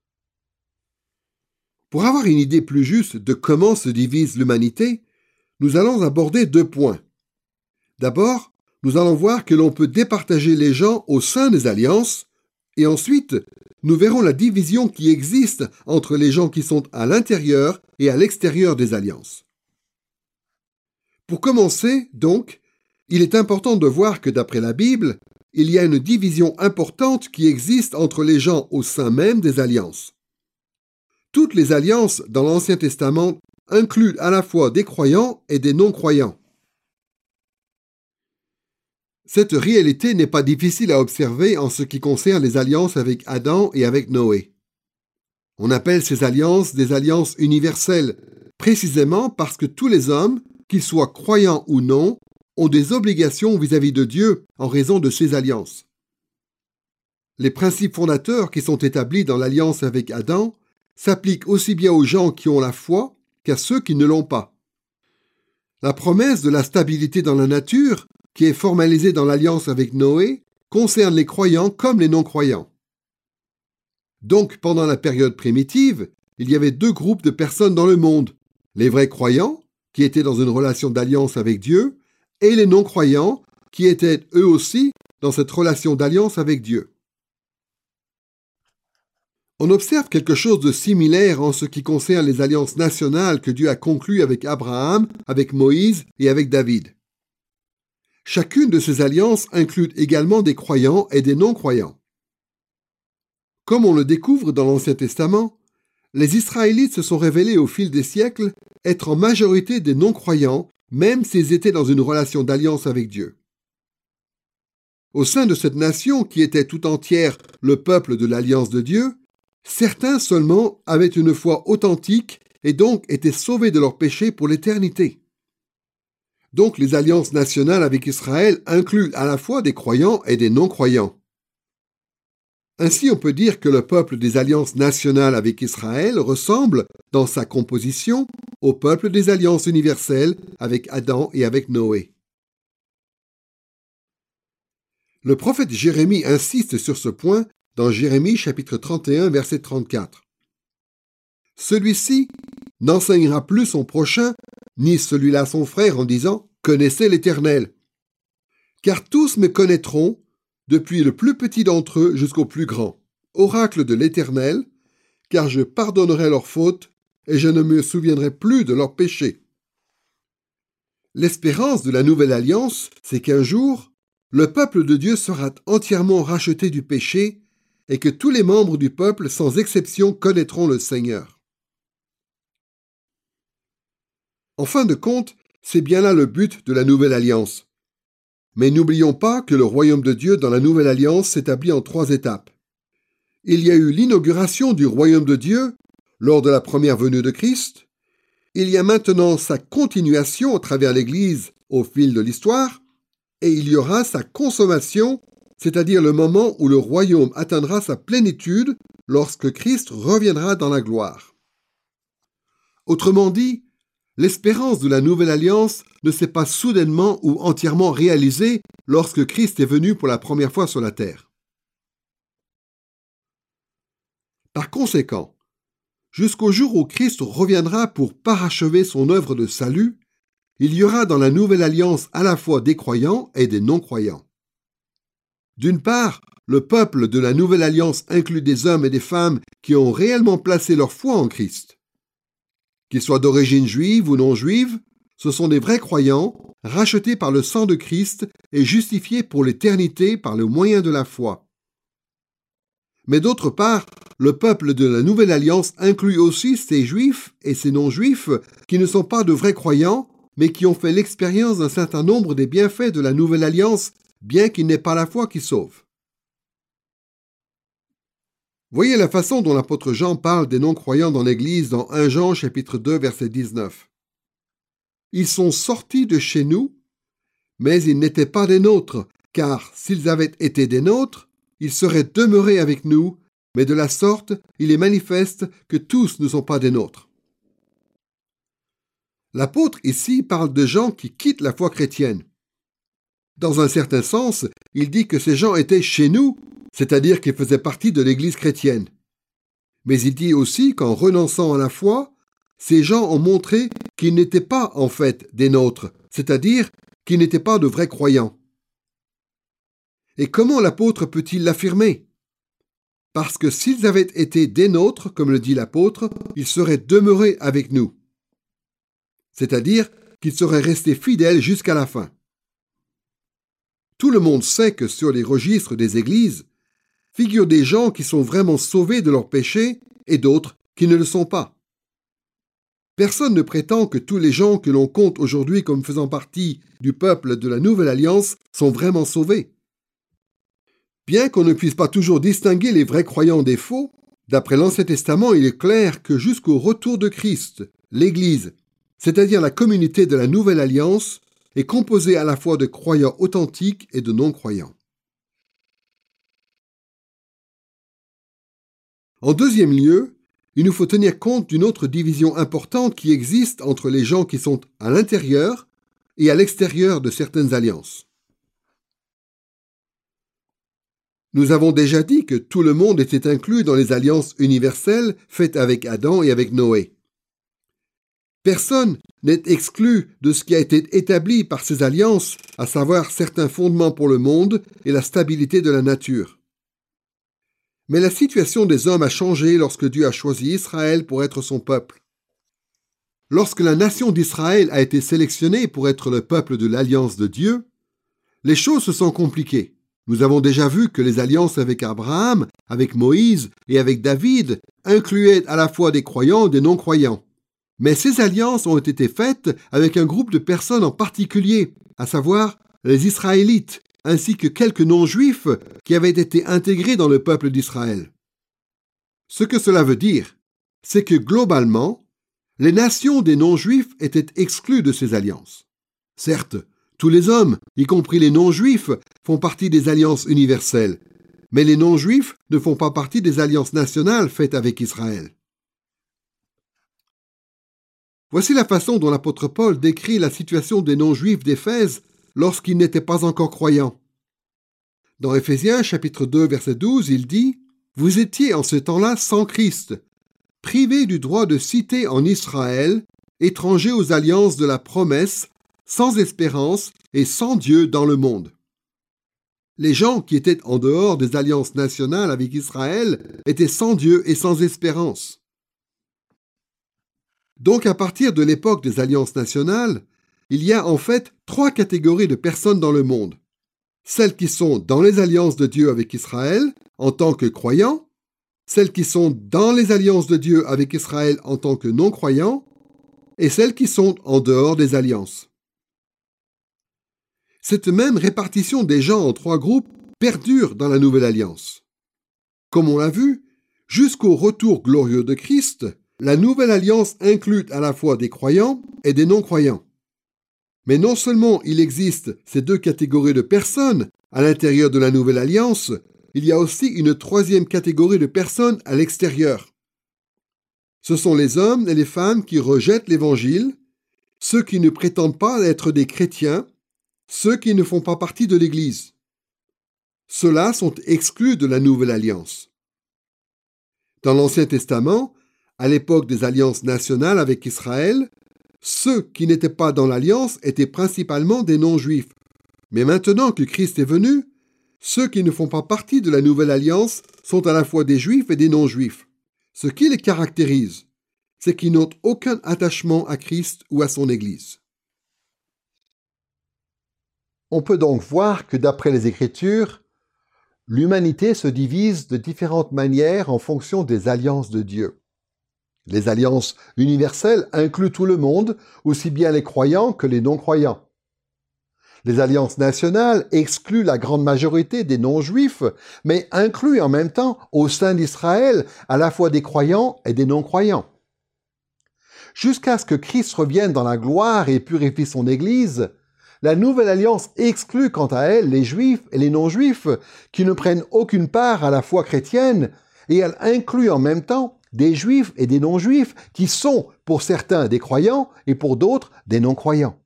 Pour avoir une idée plus juste de comment se divise l'humanité, nous allons aborder 2 points. D'abord, nous allons voir que l'on peut départager les gens au sein des alliances, et ensuite, nous verrons la division qui existe entre les gens qui sont à l'intérieur et à l'extérieur des alliances. Pour commencer, donc, il est important de voir que d'après la Bible, il y a une division importante qui existe entre les gens au sein même des alliances. Toutes les alliances dans l'Ancien Testament incluent à la fois des croyants et des non-croyants. Cette réalité n'est pas difficile à observer en ce qui concerne les alliances avec Adam et avec Noé. On appelle ces alliances des alliances universelles, précisément parce que tous les hommes, qu'ils soient croyants ou non, ont des obligations vis-à-vis de Dieu en raison de ces alliances. Les principes fondateurs qui sont établis dans l'alliance avec Adam s'appliquent aussi bien aux gens qui ont la foi qu'à ceux qui ne l'ont pas. La promesse de la stabilité dans la nature, qui est formalisée dans l'alliance avec Noé, concerne les croyants comme les non-croyants. Donc, pendant la période primitive, il y avait deux groupes de personnes dans le monde, les vrais croyants, qui étaient dans une relation d'alliance avec Dieu, et les non-croyants, qui étaient eux aussi dans cette relation d'alliance avec Dieu. On observe quelque chose de similaire en ce qui concerne les alliances nationales que Dieu a conclues avec Abraham, avec Moïse et avec David. Chacune de ces alliances inclut également des croyants et des non-croyants. Comme on le découvre dans l'Ancien Testament, les Israélites se sont révélés au fil des siècles être en majorité des non-croyants, même s'ils étaient dans une relation d'alliance avec Dieu. Au sein de cette nation qui était tout entière le peuple de l'alliance de Dieu, certains seulement avaient une foi authentique et donc étaient sauvés de leurs péchés pour l'éternité. Donc les alliances nationales avec Israël incluent à la fois des croyants et des non-croyants. Ainsi, on peut dire que le peuple des alliances nationales avec Israël ressemble, dans sa composition, au peuple des alliances universelles avec Adam et avec Noé. Le prophète Jérémie insiste sur ce point dans Jérémie chapitre 31, verset 34. « Celui-ci n'enseignera plus son prochain, ni celui-là son frère, en disant « Connaissez l'Éternel ». Car tous me connaîtront, depuis le plus petit d'entre eux jusqu'au plus grand, oracle de l'Éternel, car je pardonnerai leurs fautes et je ne me souviendrai plus de leurs péchés. L'espérance de la nouvelle alliance, c'est qu'un jour, le peuple de Dieu sera entièrement racheté du péché et que tous les membres du peuple, sans exception, connaîtront le Seigneur. En fin de compte, c'est bien là le but de la nouvelle alliance. Mais n'oublions pas que le royaume de Dieu dans la nouvelle alliance s'établit en 3 étapes. Il y a eu l'inauguration du royaume de Dieu lors de la première venue de Christ. Il y a maintenant sa continuation à travers l'Église au fil de l'histoire. Et il y aura sa consommation, c'est-à-dire le moment où le royaume atteindra sa plénitude lorsque Christ reviendra dans la gloire. Autrement dit, l'espérance de la nouvelle alliance ne s'est pas soudainement ou entièrement réalisée lorsque Christ est venu pour la première fois sur la terre. Par conséquent, jusqu'au jour où Christ reviendra pour parachever son œuvre de salut, il y aura dans la nouvelle alliance à la fois des croyants et des non-croyants. D'une part, le peuple de la nouvelle alliance inclut des hommes et des femmes qui ont réellement placé leur foi en Christ. Qu'ils soient d'origine juive ou non juive, ce sont des vrais croyants, rachetés par le sang de Christ et justifiés pour l'éternité par le moyen de la foi. Mais d'autre part, le peuple de la nouvelle alliance inclut aussi ces juifs et ces non-juifs qui ne sont pas de vrais croyants, mais qui ont fait l'expérience d'un certain nombre des bienfaits de la nouvelle alliance, bien qu'il n'ait pas la foi qui sauve. Voyez la façon dont l'apôtre Jean parle des non-croyants dans l'Église dans 1 Jean chapitre 2 verset 19. Ils sont sortis de chez nous, mais ils n'étaient pas des nôtres, car s'ils avaient été des nôtres, ils seraient demeurés avec nous, mais de la sorte, il est manifeste que tous ne sont pas des nôtres. L'apôtre ici parle de gens qui quittent la foi chrétienne. Dans un certain sens, il dit que ces gens étaient chez nous, c'est-à-dire qu'ils faisaient partie de l'Église chrétienne. Mais il dit aussi qu'en renonçant à la foi, ces gens ont montré qu'ils n'étaient pas en fait des nôtres, c'est-à-dire qu'ils n'étaient pas de vrais croyants. Et comment l'apôtre peut-il l'affirmer? Parce que s'ils avaient été des nôtres, comme le dit l'apôtre, ils seraient demeurés avec nous. C'est-à-dire qu'ils seraient restés fidèles jusqu'à la fin. Tout le monde sait que sur les registres des églises figurent des gens qui sont vraiment sauvés de leurs péchés et d'autres qui ne le sont pas. Personne ne prétend que tous les gens que l'on compte aujourd'hui comme faisant partie du peuple de la Nouvelle Alliance sont vraiment sauvés. Bien qu'on ne puisse pas toujours distinguer les vrais croyants des faux, d'après l'Ancien Testament, il est clair que jusqu'au retour de Christ, l'Église, c'est-à-dire la communauté de la Nouvelle Alliance, est composée à la fois de croyants authentiques et de non-croyants. En deuxième lieu, il nous faut tenir compte d'une autre division importante qui existe entre les gens qui sont à l'intérieur et à l'extérieur de certaines alliances. Nous avons déjà dit que tout le monde était inclus dans les alliances universelles faites avec Adam et avec Noé. Personne n'est exclu de ce qui a été établi par ces alliances, à savoir certains fondements pour le monde et la stabilité de la nature. Mais la situation des hommes a changé lorsque Dieu a choisi Israël pour être son peuple. Lorsque la nation d'Israël a été sélectionnée pour être le peuple de l'alliance de Dieu, les choses se sont compliquées. Nous avons déjà vu que les alliances avec Abraham, avec Moïse et avec David incluaient à la fois des croyants et des non-croyants. Mais ces alliances ont été faites avec un groupe de personnes en particulier, à savoir les Israélites, ainsi que quelques non-juifs qui avaient été intégrés dans le peuple d'Israël. Ce que cela veut dire, c'est que globalement, les nations des non-juifs étaient exclues de ces alliances. Certes, tous les hommes, y compris les non-juifs, font partie des alliances universelles, mais les non-juifs ne font pas partie des alliances nationales faites avec Israël. Voici la façon dont l'apôtre Paul décrit la situation des non-juifs d'Éphèse lorsqu'ils n'étaient pas encore croyants. Dans Éphésiens chapitre 2 verset 12, il dit « Vous étiez en ce temps-là sans Christ, privés du droit de cité en Israël, étrangers aux alliances de la promesse, sans espérance et sans Dieu dans le monde. » Les gens qui étaient en dehors des alliances nationales avec Israël étaient sans Dieu et sans espérance. Donc, à partir de l'époque des alliances nationales, il y a en fait 3 catégories de personnes dans le monde. Celles qui sont dans les alliances de Dieu avec Israël en tant que croyants, celles qui sont dans les alliances de Dieu avec Israël en tant que non-croyants, et celles qui sont en dehors des alliances. Cette même répartition des gens en 3 groupes perdure dans la Nouvelle Alliance. Comme on l'a vu, jusqu'au retour glorieux de Christ, la Nouvelle Alliance inclut à la fois des croyants et des non-croyants. Mais non seulement il existe ces 2 catégories de personnes à l'intérieur de la Nouvelle Alliance, il y a aussi une 3e catégorie de personnes à l'extérieur. Ce sont les hommes et les femmes qui rejettent l'Évangile, ceux qui ne prétendent pas être des chrétiens, ceux qui ne font pas partie de l'Église. Ceux-là sont exclus de la Nouvelle Alliance. Dans l'Ancien Testament, à l'époque des alliances nationales avec Israël, ceux qui n'étaient pas dans l'alliance étaient principalement des non-juifs. Mais maintenant que Christ est venu, ceux qui ne font pas partie de la Nouvelle Alliance sont à la fois des juifs et des non-juifs. Ce qui les caractérise, c'est qu'ils n'ont aucun attachement à Christ ou à son Église. On peut donc voir que d'après les Écritures, l'humanité se divise de différentes manières en fonction des alliances de Dieu. Les alliances universelles incluent tout le monde, aussi bien les croyants que les non-croyants. Les alliances nationales excluent la grande majorité des non-juifs, mais incluent en même temps au sein d'Israël à la fois des croyants et des non-croyants. Jusqu'à ce que Christ revienne dans la gloire et purifie son Église, la nouvelle alliance exclut quant à elle les juifs et les non-juifs qui ne prennent aucune part à la foi chrétienne, et elle inclut en même temps des juifs et des non-juifs qui sont pour certains des croyants et pour d'autres des non-croyants.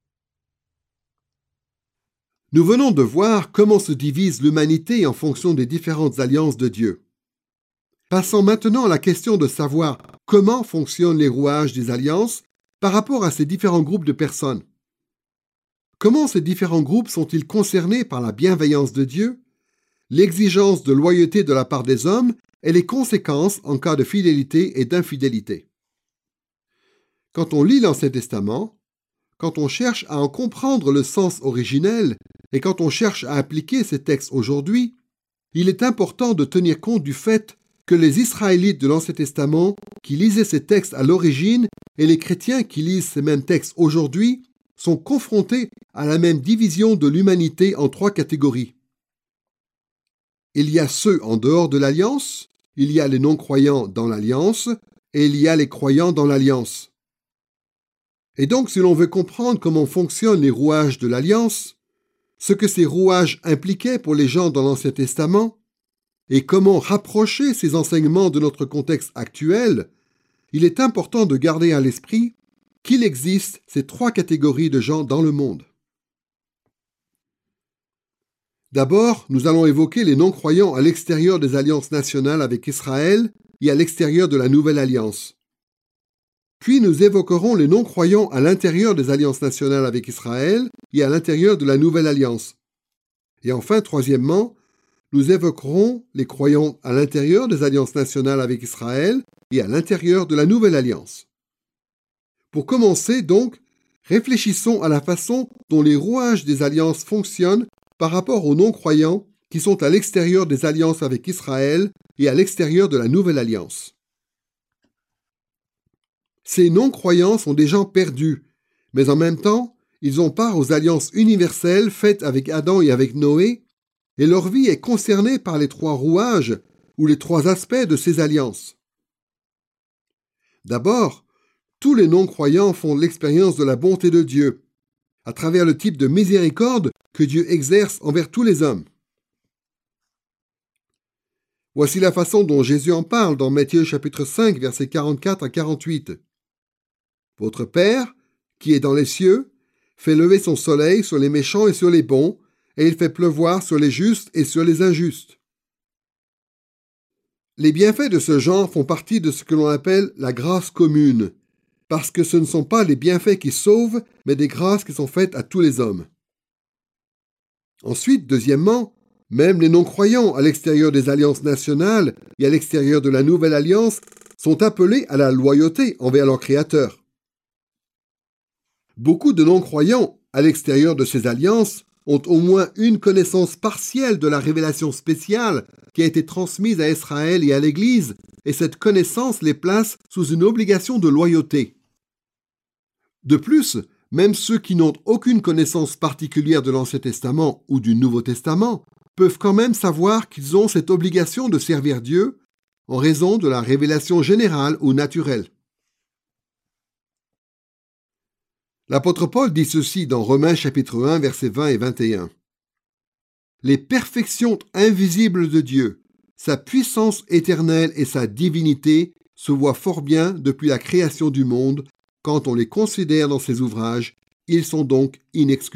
Nous venons de voir comment se divise l'humanité en fonction des différentes alliances de Dieu. Passons maintenant à la question de savoir comment fonctionnent les rouages des alliances par rapport à ces différents groupes de personnes. Comment ces différents groupes sont-ils concernés par la bienveillance de Dieu, l'exigence de loyauté de la part des hommes et les conséquences en cas de fidélité et d'infidélité? Quand on lit l'Ancien Testament, quand on cherche à en comprendre le sens originel et quand on cherche à appliquer ces textes aujourd'hui, il est important de tenir compte du fait que les Israélites de l'Ancien Testament qui lisaient ces textes à l'origine et les chrétiens qui lisent ces mêmes textes aujourd'hui sont confrontés à la même division de l'humanité en 3 catégories. Il y a ceux en dehors de l'Alliance, il y a les non-croyants dans l'Alliance, et il y a les croyants dans l'Alliance. Et donc, si l'on veut comprendre comment fonctionnent les rouages de l'Alliance, ce que ces rouages impliquaient pour les gens dans l'Ancien Testament, et comment rapprocher ces enseignements de notre contexte actuel, il est important de garder à l'esprit qu'il existe ces 3 catégories de gens dans le monde. D'abord, nous allons évoquer les non-croyants à l'extérieur des alliances nationales avec Israël et à l'extérieur de la Nouvelle Alliance. Puis nous évoquerons les non-croyants à l'intérieur des alliances nationales avec Israël et à l'intérieur de la Nouvelle Alliance. Et enfin, troisièmement, nous évoquerons les croyants à l'intérieur des alliances nationales avec Israël et à l'intérieur de la Nouvelle Alliance. Pour commencer, donc, réfléchissons à la façon dont les rouages des alliances fonctionnent par rapport aux non-croyants qui sont à l'extérieur des alliances avec Israël et à l'extérieur de la Nouvelle Alliance. Ces non-croyants sont des gens perdus, mais en même temps, ils ont part aux alliances universelles faites avec Adam et avec Noé, et leur vie est concernée par les 3 rouages ou les 3 aspects de ces alliances. D'abord, tous les non-croyants font l'expérience de la bonté de Dieu, à travers le type de miséricorde que Dieu exerce envers tous les hommes. Voici la façon dont Jésus en parle dans Matthieu chapitre 5, versets 44 à 48. « Votre Père, qui est dans les cieux, fait lever son soleil sur les méchants et sur les bons, et il fait pleuvoir sur les justes et sur les injustes. » Les bienfaits de ce genre font partie de ce que l'on appelle la grâce commune, parce que ce ne sont pas les bienfaits qui sauvent, mais des grâces qui sont faites à tous les hommes. Ensuite, deuxièmement, même les non-croyants à l'extérieur des alliances nationales et à l'extérieur de la Nouvelle Alliance sont appelés à la loyauté envers leur Créateur. Beaucoup de non-croyants à l'extérieur de ces alliances ont au moins une connaissance partielle de la révélation spéciale qui a été transmise à Israël et à l'Église, et cette connaissance les place sous une obligation de loyauté. De plus, même ceux qui n'ont aucune connaissance particulière de l'Ancien Testament ou du Nouveau Testament peuvent quand même savoir qu'ils ont cette obligation de servir Dieu en raison de la révélation générale ou naturelle. L'apôtre Paul dit ceci dans Romains chapitre 1, versets 20 et 21. « Les perfections invisibles de Dieu, sa puissance éternelle et sa divinité se voient fort bien depuis la création du monde. Quand on les considère dans ses ouvrages, ils sont donc inexcusables. »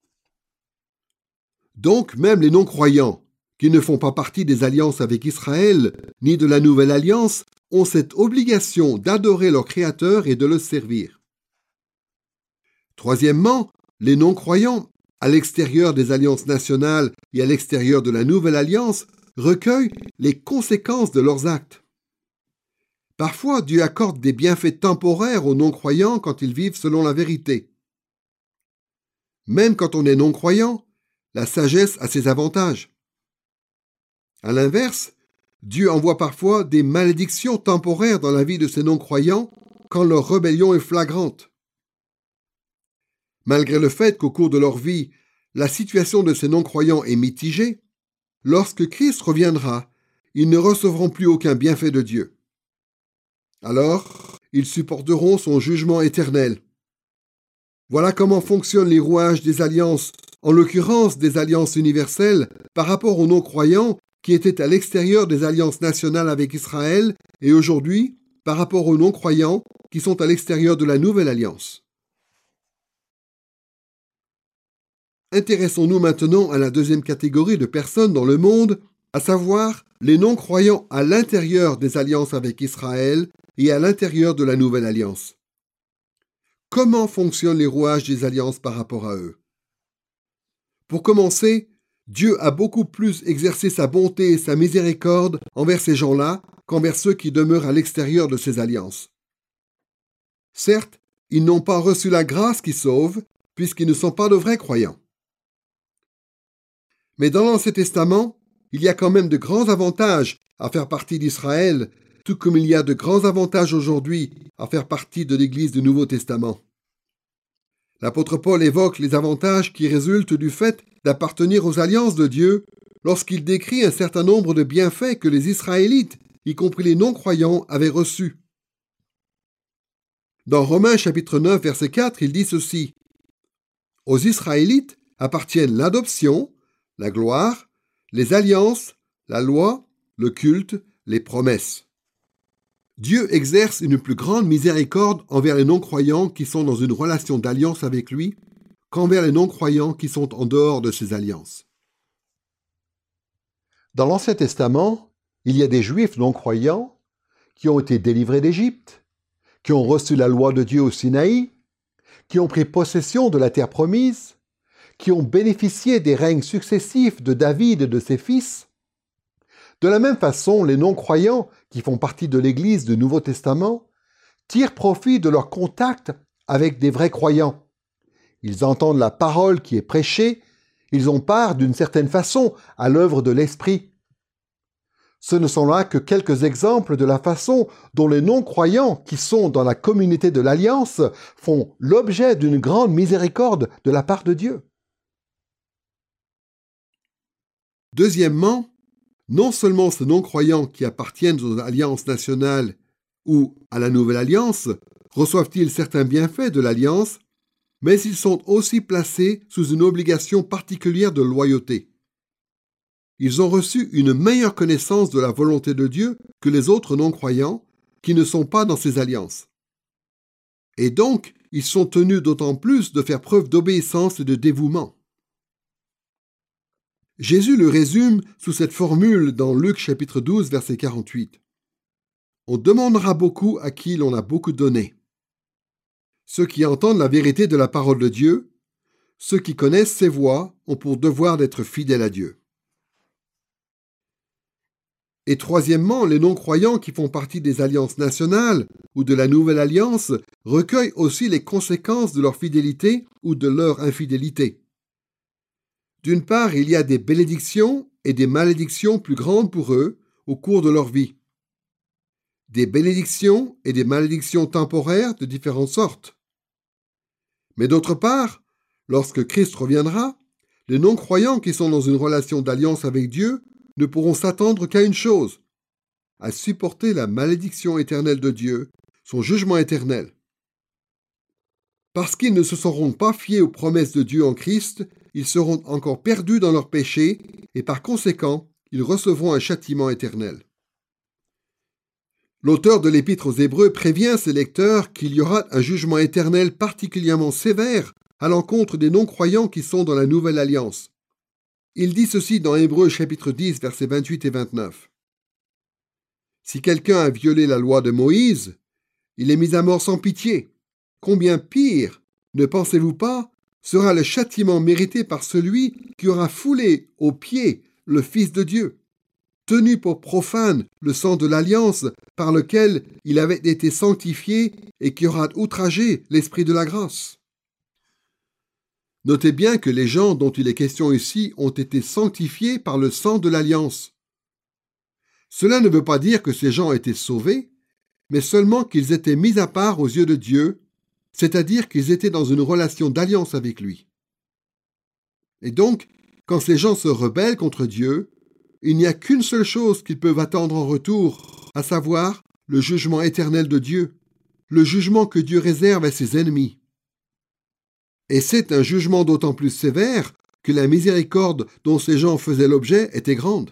Donc même les non-croyants, qui ne font pas partie des alliances avec Israël, ni de la Nouvelle Alliance, ont cette obligation d'adorer leur Créateur et de le servir. Troisièmement, les non-croyants, à l'extérieur des alliances nationales et à l'extérieur de la Nouvelle Alliance, recueillent les conséquences de leurs actes. Parfois, Dieu accorde des bienfaits temporaires aux non-croyants quand ils vivent selon la vérité. Même quand on est non-croyant, la sagesse a ses avantages. À l'inverse, Dieu envoie parfois des malédictions temporaires dans la vie de ces non-croyants quand leur rébellion est flagrante. Malgré le fait qu'au cours de leur vie, la situation de ces non-croyants est mitigée, lorsque Christ reviendra, ils ne recevront plus aucun bienfait de Dieu. Alors, ils supporteront son jugement éternel. Voilà comment fonctionnent les rouages des alliances, en l'occurrence des alliances universelles, par rapport aux non-croyants qui étaient à l'extérieur des alliances nationales avec Israël, et aujourd'hui, par rapport aux non-croyants qui sont à l'extérieur de la Nouvelle Alliance. Intéressons-nous maintenant à la deuxième catégorie de personnes dans le monde, à savoir les non-croyants à l'intérieur des alliances avec Israël et à l'intérieur de la Nouvelle Alliance. Comment fonctionnent les rouages des alliances par rapport à eux? Pour commencer, Dieu a beaucoup plus exercé sa bonté et sa miséricorde envers ces gens-là qu'envers ceux qui demeurent à l'extérieur de ces alliances. Certes, ils n'ont pas reçu la grâce qui sauve, puisqu'ils ne sont pas de vrais croyants. Mais dans l'Ancien Testament, il y a quand même de grands avantages à faire partie d'Israël, tout comme il y a de grands avantages aujourd'hui à faire partie de l'Église du Nouveau Testament. L'apôtre Paul évoque les avantages qui résultent du fait d'appartenir aux alliances de Dieu lorsqu'il décrit un certain nombre de bienfaits que les Israélites, y compris les non-croyants, avaient reçus. Dans Romains chapitre 9, verset 4, il dit ceci: « Aux Israélites appartiennent l'adoption, la gloire, les alliances, la loi, le culte, les promesses. » Dieu exerce une plus grande miséricorde envers les non-croyants qui sont dans une relation d'alliance avec lui qu'envers les non-croyants qui sont en dehors de ces alliances. Dans l'Ancien Testament, il y a des Juifs non-croyants qui ont été délivrés d'Égypte, qui ont reçu la loi de Dieu au Sinaï, qui ont pris possession de la terre promise, qui ont bénéficié des règnes successifs de David et de ses fils. De la même façon, les non-croyants qui font partie de l'Église du Nouveau Testament tirent profit de leur contact avec des vrais croyants. Ils entendent la parole qui est prêchée, ils ont part d'une certaine façon à l'œuvre de l'Esprit. Ce ne sont là que quelques exemples de la façon dont les non-croyants qui sont dans la communauté de l'Alliance font l'objet d'une grande miséricorde de la part de Dieu. Deuxièmement, non seulement ces non-croyants qui appartiennent aux alliances nationales ou à la Nouvelle Alliance reçoivent-ils certains bienfaits de l'Alliance, mais ils sont aussi placés sous une obligation particulière de loyauté. Ils ont reçu une meilleure connaissance de la volonté de Dieu que les autres non-croyants qui ne sont pas dans ces alliances. Et donc, ils sont tenus d'autant plus de faire preuve d'obéissance et de dévouement. Jésus le résume sous cette formule dans Luc chapitre 12, verset 48. « On demandera beaucoup à qui l'on a beaucoup donné. Ceux qui entendent la vérité de la parole de Dieu, ceux qui connaissent ses voies, ont pour devoir d'être fidèles à Dieu. » Et troisièmement, les non-croyants qui font partie des alliances nationales ou de la Nouvelle Alliance recueillent aussi les conséquences de leur fidélité ou de leur infidélité. D'une part, il y a des bénédictions et des malédictions plus grandes pour eux au cours de leur vie. Des bénédictions et des malédictions temporaires de différentes sortes. Mais d'autre part, lorsque Christ reviendra, les non-croyants qui sont dans une relation d'alliance avec Dieu ne pourront s'attendre qu'à une chose, à supporter la malédiction éternelle de Dieu, son jugement éternel. Parce qu'ils ne se seront pas fiés aux promesses de Dieu en Christ, ils seront encore perdus dans leurs péchés et par conséquent, ils recevront un châtiment éternel. L'auteur de l'Épître aux Hébreux prévient ses lecteurs qu'il y aura un jugement éternel particulièrement sévère à l'encontre des non-croyants qui sont dans la Nouvelle Alliance. Il dit ceci dans Hébreux chapitre 10, versets 28 et 29. « Si quelqu'un a violé la loi de Moïse, il est mis à mort sans pitié. Combien pire, ne pensez-vous pas, sera le châtiment mérité par celui qui aura foulé aux pieds le Fils de Dieu, tenu pour profane le sang de l'alliance par lequel il avait été sanctifié et qui aura outragé l'Esprit de la grâce. » Notez bien que les gens dont il est question ici ont été sanctifiés par le sang de l'alliance. Cela ne veut pas dire que ces gens étaient sauvés, mais seulement qu'ils étaient mis à part aux yeux de Dieu, c'est-à-dire qu'ils étaient dans une relation d'alliance avec lui. Et donc, quand ces gens se rebellent contre Dieu, il n'y a qu'une seule chose qu'ils peuvent attendre en retour, à savoir le jugement éternel de Dieu, le jugement que Dieu réserve à ses ennemis. Et c'est un jugement d'autant plus sévère que la miséricorde dont ces gens faisaient l'objet était grande.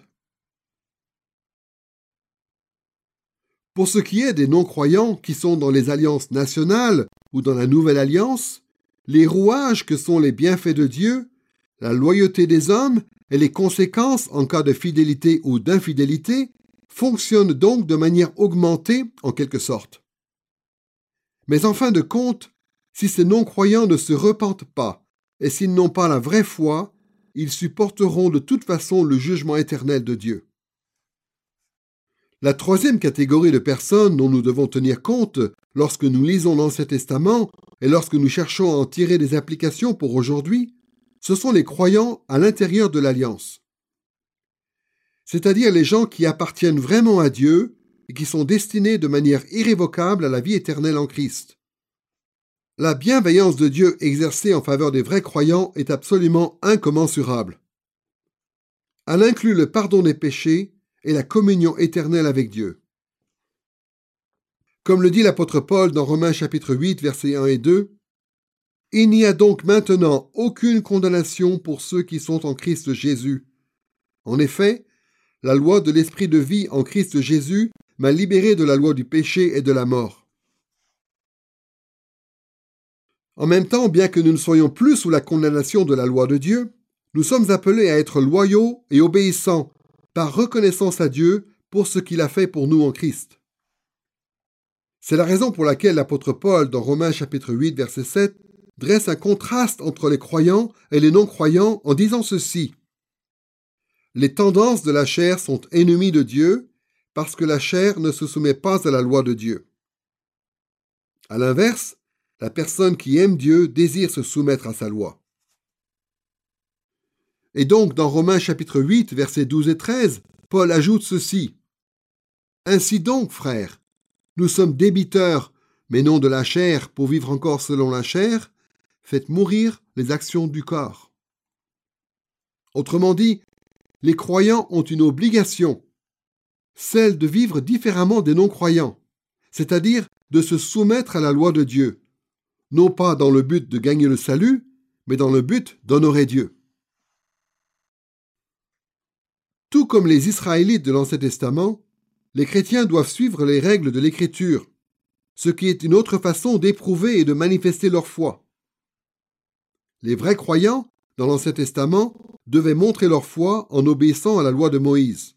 Pour ce qui est des non-croyants qui sont dans les alliances nationales ou dans la Nouvelle Alliance, les rouages que sont les bienfaits de Dieu, la loyauté des hommes et les conséquences en cas de fidélité ou d'infidélité fonctionnent donc de manière augmentée en quelque sorte. Mais en fin de compte, si ces non-croyants ne se repentent pas et s'ils n'ont pas la vraie foi, ils supporteront de toute façon le jugement éternel de Dieu. La troisième catégorie de personnes dont nous devons tenir compte lorsque nous lisons l'Ancien Testament et lorsque nous cherchons à en tirer des applications pour aujourd'hui, ce sont les croyants à l'intérieur de l'Alliance. C'est-à-dire les gens qui appartiennent vraiment à Dieu et qui sont destinés de manière irrévocable à la vie éternelle en Christ. La bienveillance de Dieu exercée en faveur des vrais croyants est absolument incommensurable. Elle inclut le pardon des péchés et la communion éternelle avec Dieu. Comme le dit l'apôtre Paul dans Romains chapitre 8, versets 1 et 2, « Il n'y a donc maintenant aucune condamnation pour ceux qui sont en Christ Jésus. En effet, la loi de l'esprit de vie en Christ Jésus m'a libéré de la loi du péché et de la mort. » En même temps, bien que nous ne soyons plus sous la condamnation de la loi de Dieu, nous sommes appelés à être loyaux et obéissants par reconnaissance à Dieu pour ce qu'il a fait pour nous en Christ. C'est la raison pour laquelle l'apôtre Paul, dans Romains chapitre 8, verset 7, dresse un contraste entre les croyants et les non-croyants en disant ceci. Les tendances de la chair sont ennemies de Dieu parce que la chair ne se soumet pas à la loi de Dieu. À l'inverse, la personne qui aime Dieu désire se soumettre à sa loi. Et donc, dans Romains chapitre 8, versets 12 et 13, Paul ajoute ceci. « Ainsi donc, frères, nous sommes débiteurs, mais non de la chair, pour vivre encore selon la chair, faites mourir les actions du corps. » Autrement dit, les croyants ont une obligation, celle de vivre différemment des non-croyants, c'est-à-dire de se soumettre à la loi de Dieu, non pas dans le but de gagner le salut, mais dans le but d'honorer Dieu. Tout comme les Israélites de l'Ancien Testament, les chrétiens doivent suivre les règles de l'Écriture, ce qui est une autre façon d'éprouver et de manifester leur foi. Les vrais croyants, dans l'Ancien Testament, devaient montrer leur foi en obéissant à la loi de Moïse.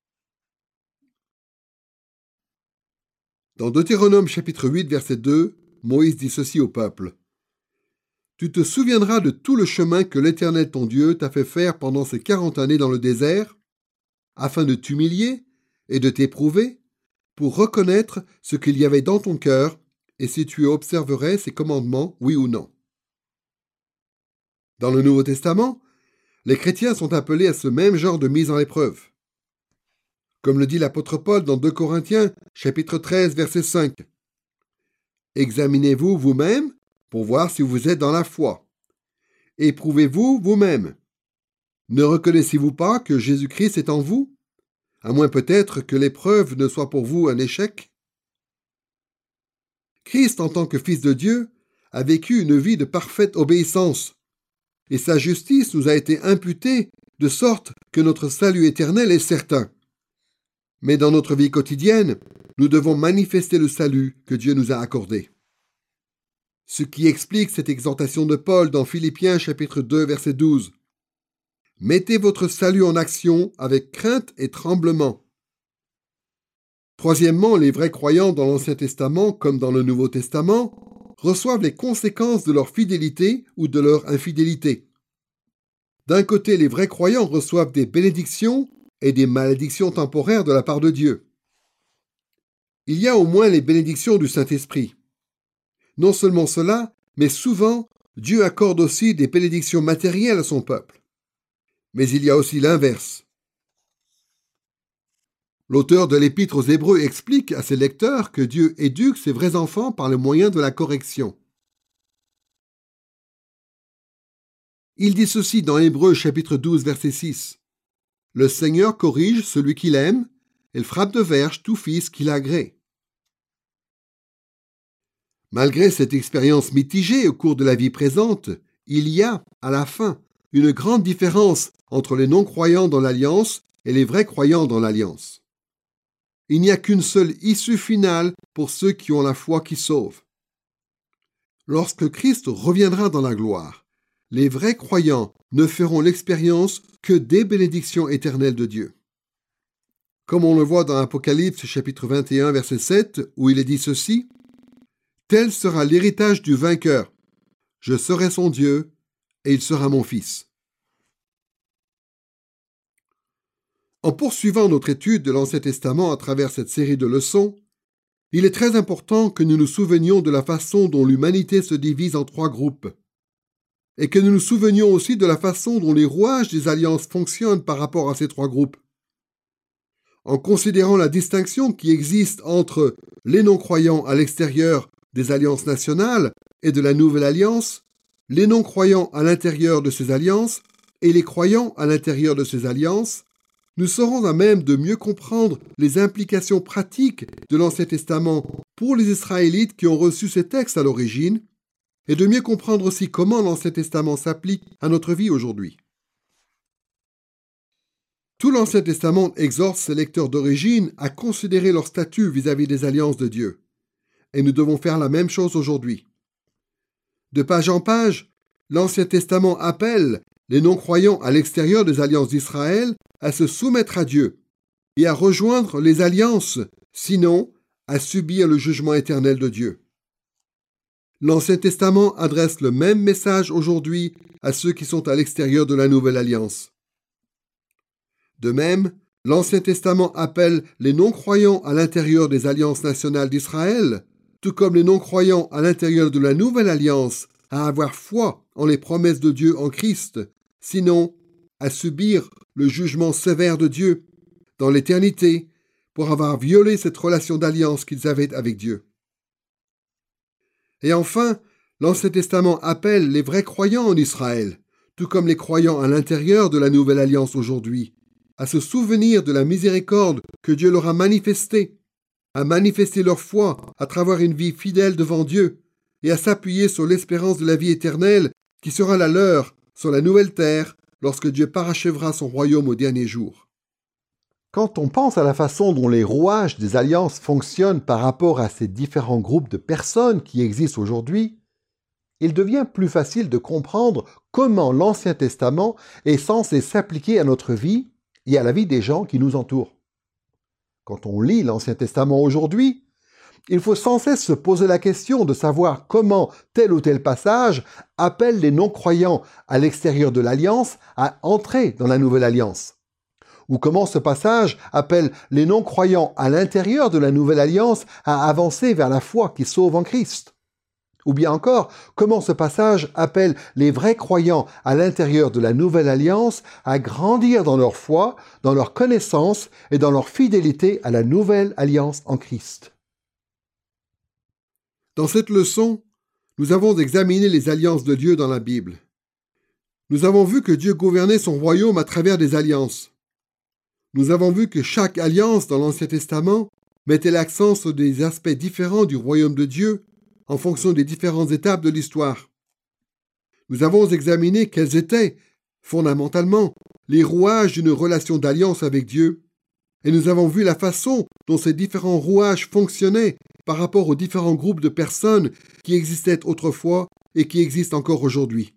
Dans Deutéronome chapitre 8, verset 2, Moïse dit ceci au peuple. « Tu te souviendras de tout le chemin que l'Éternel ton Dieu t'a fait faire pendant ces 40 années dans le désert, afin de t'humilier et de t'éprouver, pour reconnaître ce qu'il y avait dans ton cœur et si tu observerais ses commandements, oui ou non. » Dans le Nouveau Testament, les chrétiens sont appelés à ce même genre de mise en épreuve. Comme le dit l'apôtre Paul dans 2 Corinthiens, chapitre 13, verset 5. « Examinez-vous vous-même pour voir si vous êtes dans la foi. Éprouvez-vous vous-même. Ne reconnaissez-vous pas que Jésus-Christ est en vous, à moins peut-être que l'épreuve ne soit pour vous un échec? » Christ, en tant que Fils de Dieu, a vécu une vie de parfaite obéissance, et sa justice nous a été imputée de sorte que notre salut éternel est certain. Mais dans notre vie quotidienne, nous devons manifester le salut que Dieu nous a accordé. Ce qui explique cette exhortation de Paul dans Philippiens chapitre 2 verset 12. « Mettez votre salut en action avec crainte et tremblement. » Troisièmement, les vrais croyants dans l'Ancien Testament comme dans le Nouveau Testament reçoivent les conséquences de leur fidélité ou de leur infidélité. D'un côté, les vrais croyants reçoivent des bénédictions et des malédictions temporaires de la part de Dieu. Il y a au moins les bénédictions du Saint-Esprit. Non seulement cela, mais souvent, Dieu accorde aussi des bénédictions matérielles à son peuple. Mais il y a aussi l'inverse. L'auteur de l'Épître aux Hébreux explique à ses lecteurs que Dieu éduque ses vrais enfants par le moyen de la correction. Il dit ceci dans Hébreux chapitre 12 verset 6. « Le Seigneur corrige celui qu'il aime, et frappe de verge tout fils qu'il agrée. » Malgré cette expérience mitigée au cours de la vie présente, il y a, à la fin, une grande différence entre les non-croyants dans l'Alliance et les vrais croyants dans l'Alliance. Il n'y a qu'une seule issue finale pour ceux qui ont la foi qui sauve. Lorsque Christ reviendra dans la gloire, les vrais croyants ne feront l'expérience que des bénédictions éternelles de Dieu. Comme on le voit dans Apocalypse chapitre 21 verset 7 où il est dit ceci, « Tel sera l'héritage du vainqueur. Je serai son Dieu et il sera mon fils. » En poursuivant notre étude de l'Ancien Testament à travers cette série de leçons, il est très important que nous nous souvenions de la façon dont l'humanité se divise en 3 groupes, et que nous nous souvenions aussi de la façon dont les rouages des alliances fonctionnent par rapport à ces 3 groupes. En considérant la distinction qui existe entre les non-croyants à l'extérieur des alliances nationales et de la Nouvelle Alliance, les non-croyants à l'intérieur de ces alliances et les croyants à l'intérieur de ces alliances, nous serons à même de mieux comprendre les implications pratiques de l'Ancien Testament pour les Israélites qui ont reçu ces textes à l'origine, et de mieux comprendre aussi comment l'Ancien Testament s'applique à notre vie aujourd'hui. Tout l'Ancien Testament exhorte ses lecteurs d'origine à considérer leur statut vis-à-vis des alliances de Dieu, et nous devons faire la même chose aujourd'hui. De page en page, l'Ancien Testament appelle les non-croyants à l'extérieur des alliances d'Israël à se soumettre à Dieu et à rejoindre les alliances, sinon à subir le jugement éternel de Dieu. L'Ancien Testament adresse le même message aujourd'hui à ceux qui sont à l'extérieur de la Nouvelle Alliance. De même, l'Ancien Testament appelle les non-croyants à l'intérieur des alliances nationales d'Israël, tout comme les non-croyants à l'intérieur de la Nouvelle Alliance, à avoir foi en les promesses de Dieu en Christ, sinon à subir le jugement sévère de Dieu dans l'éternité pour avoir violé cette relation d'alliance qu'ils avaient avec Dieu. Et enfin, l'Ancien Testament appelle les vrais croyants en Israël, tout comme les croyants à l'intérieur de la Nouvelle Alliance aujourd'hui, à se souvenir de la miséricorde que Dieu leur a manifestée, à manifester leur foi à travers une vie fidèle devant Dieu et à s'appuyer sur l'espérance de la vie éternelle qui sera la leur sur la nouvelle terre lorsque Dieu parachèvera son royaume au dernier jour. Quand on pense à la façon dont les rouages des alliances fonctionnent par rapport à ces différents groupes de personnes qui existent aujourd'hui, il devient plus facile de comprendre comment l'Ancien Testament est censé s'appliquer à notre vie et à la vie des gens qui nous entourent. Quand on lit l'Ancien Testament aujourd'hui, il faut sans cesse se poser la question de savoir comment tel ou tel passage appelle les non-croyants à l'extérieur de l'Alliance à entrer dans la Nouvelle Alliance. Ou comment ce passage appelle les non-croyants à l'intérieur de la Nouvelle Alliance à avancer vers la foi qui sauve en Christ. Ou bien encore, comment ce passage appelle les vrais croyants à l'intérieur de la Nouvelle Alliance à grandir dans leur foi, dans leur connaissance et dans leur fidélité à la Nouvelle Alliance en Christ. Dans cette leçon, nous avons examiné les alliances de Dieu dans la Bible. Nous avons vu que Dieu gouvernait son royaume à travers des alliances. Nous avons vu que chaque alliance dans l'Ancien Testament mettait l'accent sur des aspects différents du royaume de Dieu en fonction des différentes étapes de l'histoire. Nous avons examiné quels étaient, fondamentalement, les rouages d'une relation d'alliance avec Dieu, et nous avons vu la façon dont ces différents rouages fonctionnaient par rapport aux différents groupes de personnes qui existaient autrefois et qui existent encore aujourd'hui.